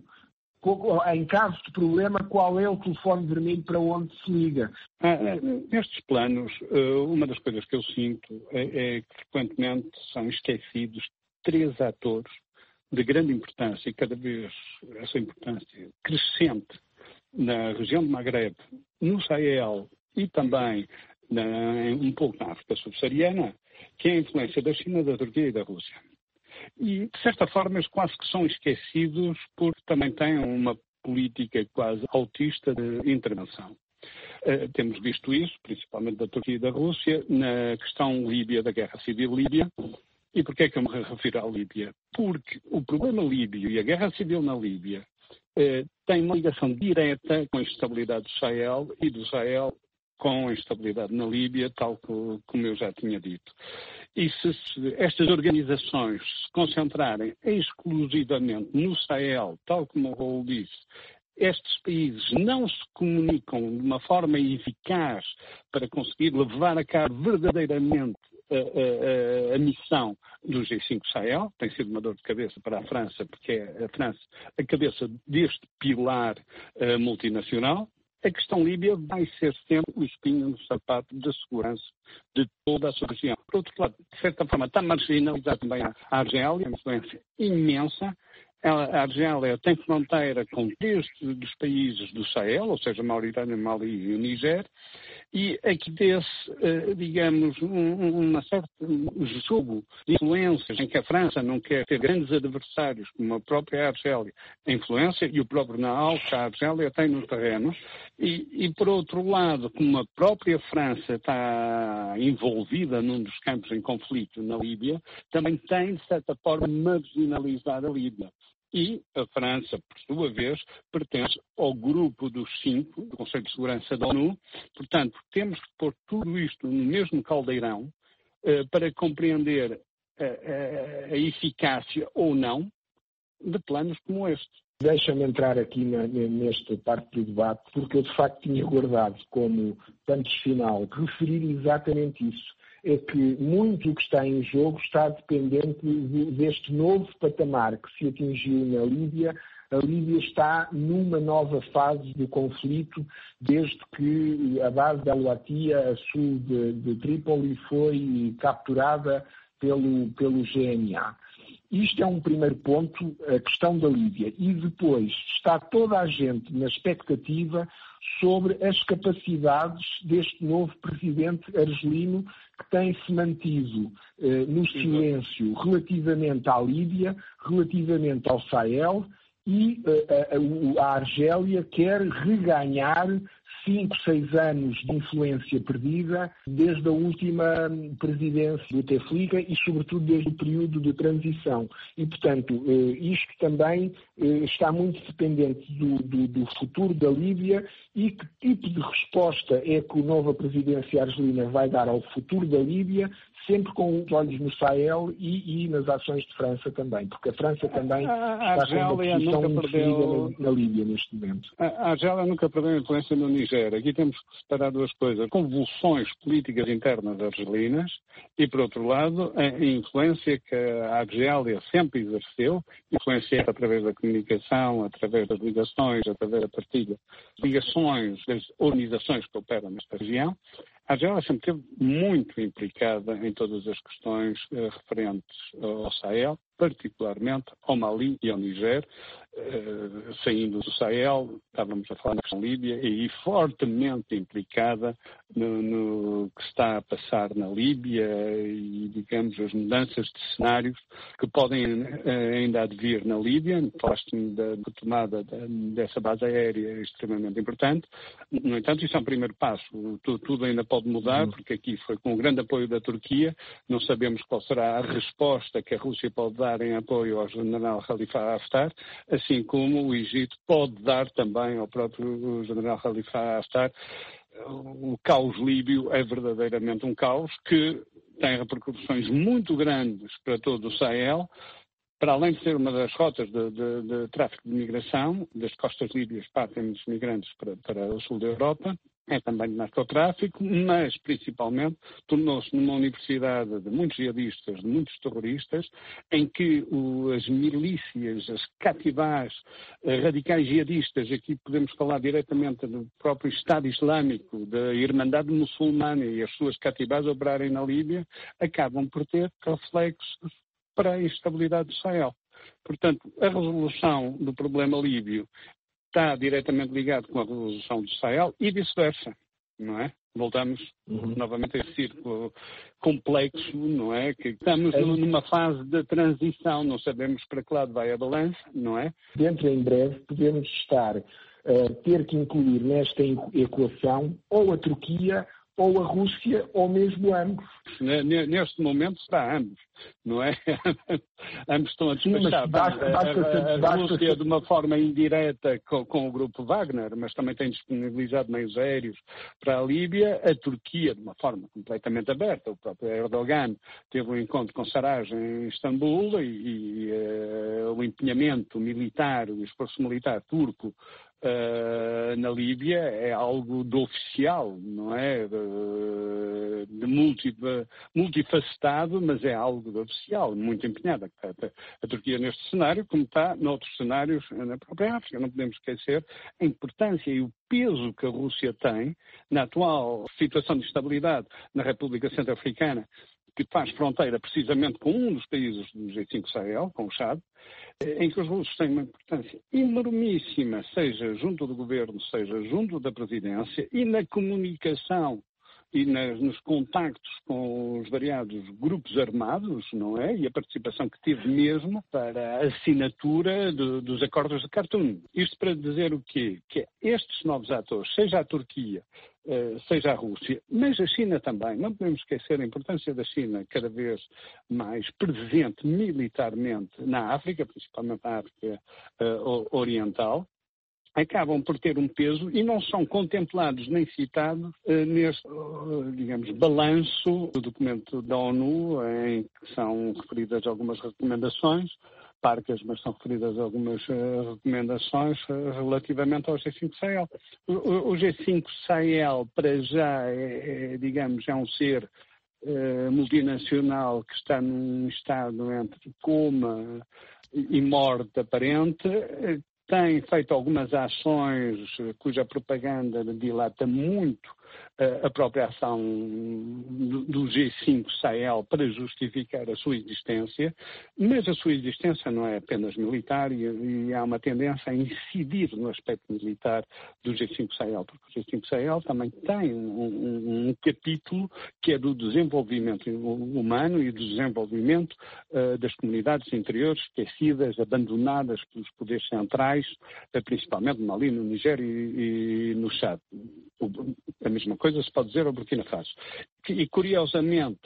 Em caso de problema, qual é o telefone vermelho para onde se liga? Ah, nestes planos, uma das coisas que eu sinto é, é que frequentemente são esquecidos três atores de grande importância e cada vez essa importância crescente na região do Magreb, no Sahel e também na, um pouco na África subsaariana, que é a influência da China, da Turquia e da Rússia. E, de certa forma, eles quase que são esquecidos porque também têm uma política quase autista de intervenção. Uh, temos visto isso, principalmente da Turquia e da Rússia, na questão líbia, da guerra civil líbia. E porquê é que eu me refiro à Líbia? Porque o problema líbio e a guerra civil na Líbia eh, têm uma ligação direta com a instabilidade do Sahel e do Sahel com a instabilidade na Líbia, tal como, como eu já tinha dito. E se, se estas organizações se concentrarem exclusivamente no Sahel, tal como o Raul disse, estes países não se comunicam de uma forma eficaz para conseguir levar a cabo verdadeiramente A, a, a missão do G cinco Sahel, tem sido uma dor de cabeça para a França, porque é a França a cabeça deste pilar uh, multinacional. A questão líbia vai ser sempre o espinho no sapato da segurança de toda a sua região. Por outro lado, de certa forma, está marginalizada também a Argélia, uma influência imensa. A Argélia tem fronteira com três dos países do Sahel, ou seja, Mauritânia, Mali e o Níger, e aqui desse, digamos, um, uma certa jogo de influências em que a França não quer ter grandes adversários, como a própria Argélia, a influência e o próprio know-how que a Argélia tem no terreno, e, e por outro lado, como a própria França está envolvida num dos campos em conflito na Líbia, também tem, de certa forma, marginalizado a Líbia. E a França, por sua vez, pertence ao grupo dos cinco do Conselho de Segurança da ONU. Portanto, temos que pôr tudo isto no mesmo caldeirão eh, para compreender a, a, a eficácia ou não de planos como este. Deixa-me entrar aqui na, nesta parte do debate, porque eu de facto tinha guardado como ponto final referir exatamente isso. É que muito o que está em jogo está dependente deste novo patamar que se atingiu na Líbia. A Líbia está numa nova fase do conflito desde que a base de Al-Watia, a sul de, de Trípoli, foi capturada pelo, pelo G N A. Isto é um primeiro ponto, a questão da Líbia. E depois está toda a gente na expectativa sobre as capacidades deste novo presidente argelino que tem-se mantido eh, no silêncio relativamente à Líbia, relativamente ao Sahel, e uh, a, a Argélia quer reganhar cinco, seis anos de influência perdida desde a última presidência do Bouteflika e, sobretudo, desde o período de transição. E, portanto, uh, isto também uh, está muito dependente do, do, do futuro da Líbia e que tipo de resposta é que a nova presidência argelina vai dar ao futuro da Líbia, sempre com os olhos no Sahel e, e nas ações de França também, porque a França também a, a está com uma posição perdeu... na, na Líbia neste momento. A, a Argélia nunca perdeu influência no Níger. Aqui temos que separar duas coisas. Convulsões políticas internas argelinas e, por outro lado, a influência que a Argélia sempre exerceu, influência através da comunicação, através das ligações, através da partilha, ligações das organizações que operam nesta região. A Argélia sempre esteve muito implicada em todas as questões eh, referentes ao Sahel, particularmente ao Mali e ao Níger, eh, saindo do Sahel, estávamos a falar na questão Líbia, e fortemente implicada no, no que está a passar na Líbia e, digamos, as mudanças de cenários que podem eh, ainda advir na Líbia. Falaste-me da, da tomada da, dessa base aérea extremamente importante. No entanto, isso é um primeiro passo. Tudo, tudo ainda pode mudar, porque aqui foi com o grande apoio da Turquia. Não sabemos qual será a resposta que a Rússia pode dar em apoio ao general Khalifa Haftar, assim como o Egito pode dar também ao próprio general Khalifa Haftar. O caos líbio é verdadeiramente um caos que tem repercussões muito grandes para todo o Sahel, para além de ser uma das rotas de, de, de tráfico de migração, das costas líbias partem muitos migrantes para, para o sul da Europa, é também de narcotráfico, mas principalmente tornou-se numa universidade de muitos jihadistas, de muitos terroristas, em que o, as milícias, as cativás, radicais jihadistas, aqui podemos falar diretamente do próprio Estado Islâmico, da Irmandade Muçulmana e as suas cativás operarem na Líbia, acabam por ter reflexos para a instabilidade do Sahel. Portanto, a resolução do problema líbio está diretamente ligado com a resolução do Sahel e vice-versa, não é? Voltamos uhum. novamente a esse círculo complexo, não é? Que estamos é. numa fase de transição, não sabemos para que lado vai a balança, não é? Dentro em breve podemos estar a uh, ter que incluir nesta equação ou a Turquia ou a Rússia, ou mesmo ambos. Neste momento está ambos, não é? Ambos estão a despachar. Basta, basta, a, a, basta, a Rússia de uma forma indireta com, com o grupo Wagner, mas também tem disponibilizado meios aéreos para a Líbia. A Turquia de uma forma completamente aberta. O próprio Erdogan teve um encontro com Sarraj em Istambul e, e uh, o empenhamento militar, o esforço militar turco Uh, na Líbia é algo do oficial, não é? De, de multi, multifacetado, mas é algo do oficial, muito empenhada. A, a Turquia neste cenário, como está noutros cenários na própria África. Não podemos esquecer a importância e o peso que a Rússia tem na atual situação de estabilidade na República Centro-Africana, que faz fronteira precisamente com um dos países do G cinco Sahel, com o Chad, em que os russos têm uma importância enormíssima, seja junto do governo, seja junto da presidência, e na comunicação e nas, nos contactos com os variados grupos armados, não é? E a participação que teve mesmo para a assinatura do, dos acordos de Khartoum. Isto para dizer o quê? Que estes novos atores, seja a Turquia, Uh, seja a Rússia, mas a China também. Não podemos esquecer a importância da China cada vez mais presente militarmente na África, principalmente na África uh, Oriental, acabam por ter um peso e não são contemplados nem citados uh, neste, uh, digamos, balanço do documento da ONU, em que são referidas algumas recomendações, parcas, mas são referidas algumas uh, recomendações uh, relativamente ao G cinco Sahel. O, o G cinco Sahel, para já, é, é, digamos, é um ser uh, multinacional que está num estado entre coma e morte aparente, uh, tem feito algumas ações cuja propaganda dilata muito uh, a própria ação do, do G cinco Sahel para justificar a sua existência, mas a sua existência não é apenas militar e, e há uma tendência a incidir no aspecto militar do G cinco Sahel, porque o G cinco Sahel também tem um, um, um capítulo que é do desenvolvimento humano e do desenvolvimento uh, das comunidades interiores esquecidas, abandonadas pelos poderes centrais, principalmente no Mali, no Nigéria e, e no Chad. A mesma coisa se pode dizer ao Burkina Faso. E, curiosamente,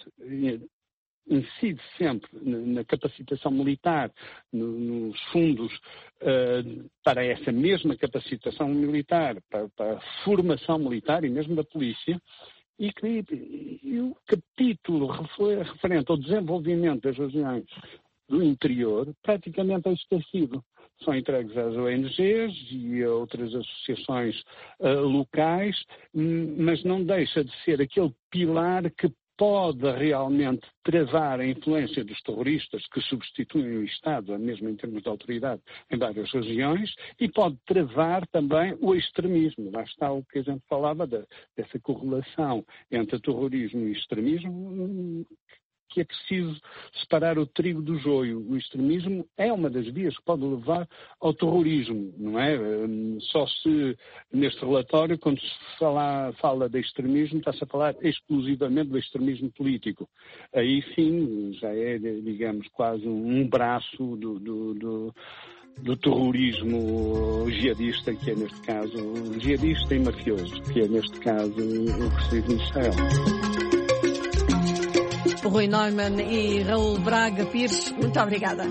incide sempre na capacitação militar, nos fundos uh, para essa mesma capacitação militar, para, para a formação militar e mesmo da polícia, e, que, e o capítulo referente ao desenvolvimento das regiões do interior praticamente é esquecido. São entregues às O N Gs e a outras associações uh, locais, mas não deixa de ser aquele pilar que pode realmente travar a influência dos terroristas que substituem o Estado, mesmo em termos de autoridade, em várias regiões, e pode travar também o extremismo. Lá está o que a gente falava de, dessa correlação entre terrorismo e extremismo, que é preciso separar o trigo do joio. O extremismo é uma das vias que pode levar ao terrorismo, não é? Só se, neste relatório, quando se fala, fala de extremismo, está-se a falar exclusivamente do extremismo político. Aí sim, já é, digamos, quase um braço do, do, do do terrorismo jihadista, que é neste caso jihadista e mafioso, que é neste caso o que se diz no Israel. Rui Neumann e Raul Braga Pires, muito obrigada.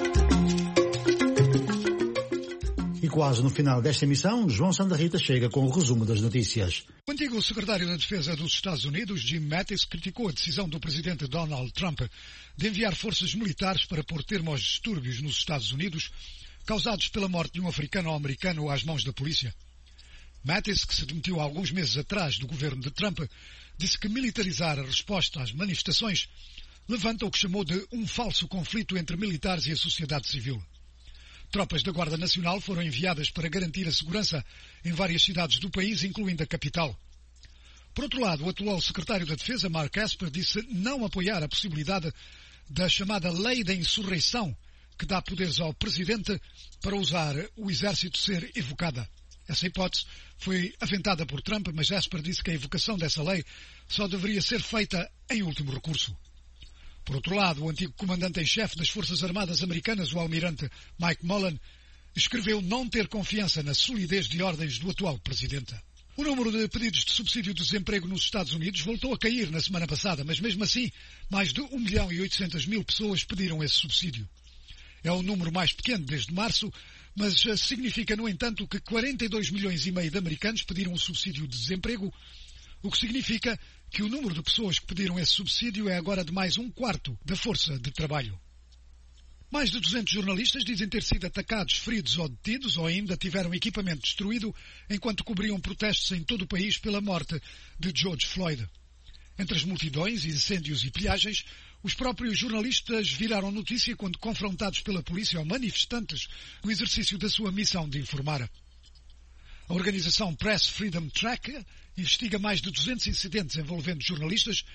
E quase no final desta emissão, João Santa Rita chega com o resumo das notícias. O antigo secretário da Defesa dos Estados Unidos, Jim Mattis, criticou a decisão do presidente Donald Trump de enviar forças militares para pôr termo aos distúrbios nos Estados Unidos, causados pela morte de um africano-americano às mãos da polícia. Mattis, que se demitiu há alguns meses atrás do governo de Trump, disse que militarizar a resposta às manifestações levanta o que chamou de um falso conflito entre militares e a sociedade civil. Tropas da Guarda Nacional foram enviadas para garantir a segurança em várias cidades do país, incluindo a capital. Por outro lado, o atual secretário da Defesa, Mark Esper, disse não apoiar a possibilidade da chamada Lei da Insurreição, que dá poderes ao Presidente para usar o Exército ser evocada. Essa hipótese foi aventada por Trump, mas Esper disse que a evocação dessa lei só deveria ser feita em último recurso. Por outro lado, o antigo comandante em chefe das Forças Armadas Americanas, o almirante Mike Mullen, escreveu não ter confiança na solidez de ordens do atual presidente. O número de pedidos de subsídio de desemprego nos Estados Unidos voltou a cair na semana passada, mas mesmo assim, mais de um milhão e oitocentas mil pessoas pediram esse subsídio. É o número mais pequeno desde março, mas significa, no entanto, que quarenta e dois milhões e meio de americanos pediram o subsídio de desemprego, o que significa que o número de pessoas que pediram esse subsídio é agora de mais um quarto da força de trabalho. Mais de duzentos jornalistas dizem ter sido atacados, feridos ou detidos, ou ainda tiveram equipamento destruído enquanto cobriam protestos em todo o país pela morte de George Floyd. Entre as multidões, incêndios e pilhagens, os próprios jornalistas viraram notícia quando confrontados pela polícia ou manifestantes no exercício da sua missão de informar. A organização Press Freedom Track investiga mais de duzentos incidentes envolvendo jornalistas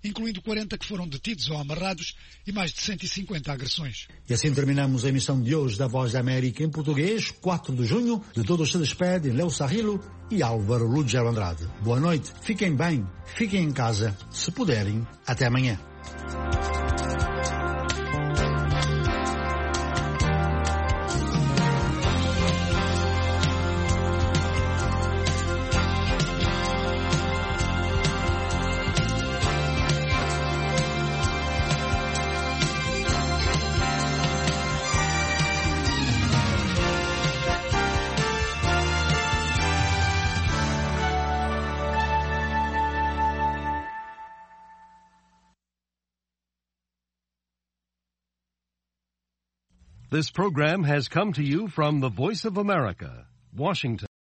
incluindo quarenta que foram detidos ou amarrados e mais de cento e cinquenta agressões. E assim terminamos a emissão de hoje da Voz da América em português, quatro de junho. De todos se despedem Léo Sarrilo e Álvaro Lugero Andrade. Boa noite, fiquem bem, fiquem em casa, se puderem, até amanhã. This program has come to you from the Voice of America, Washington.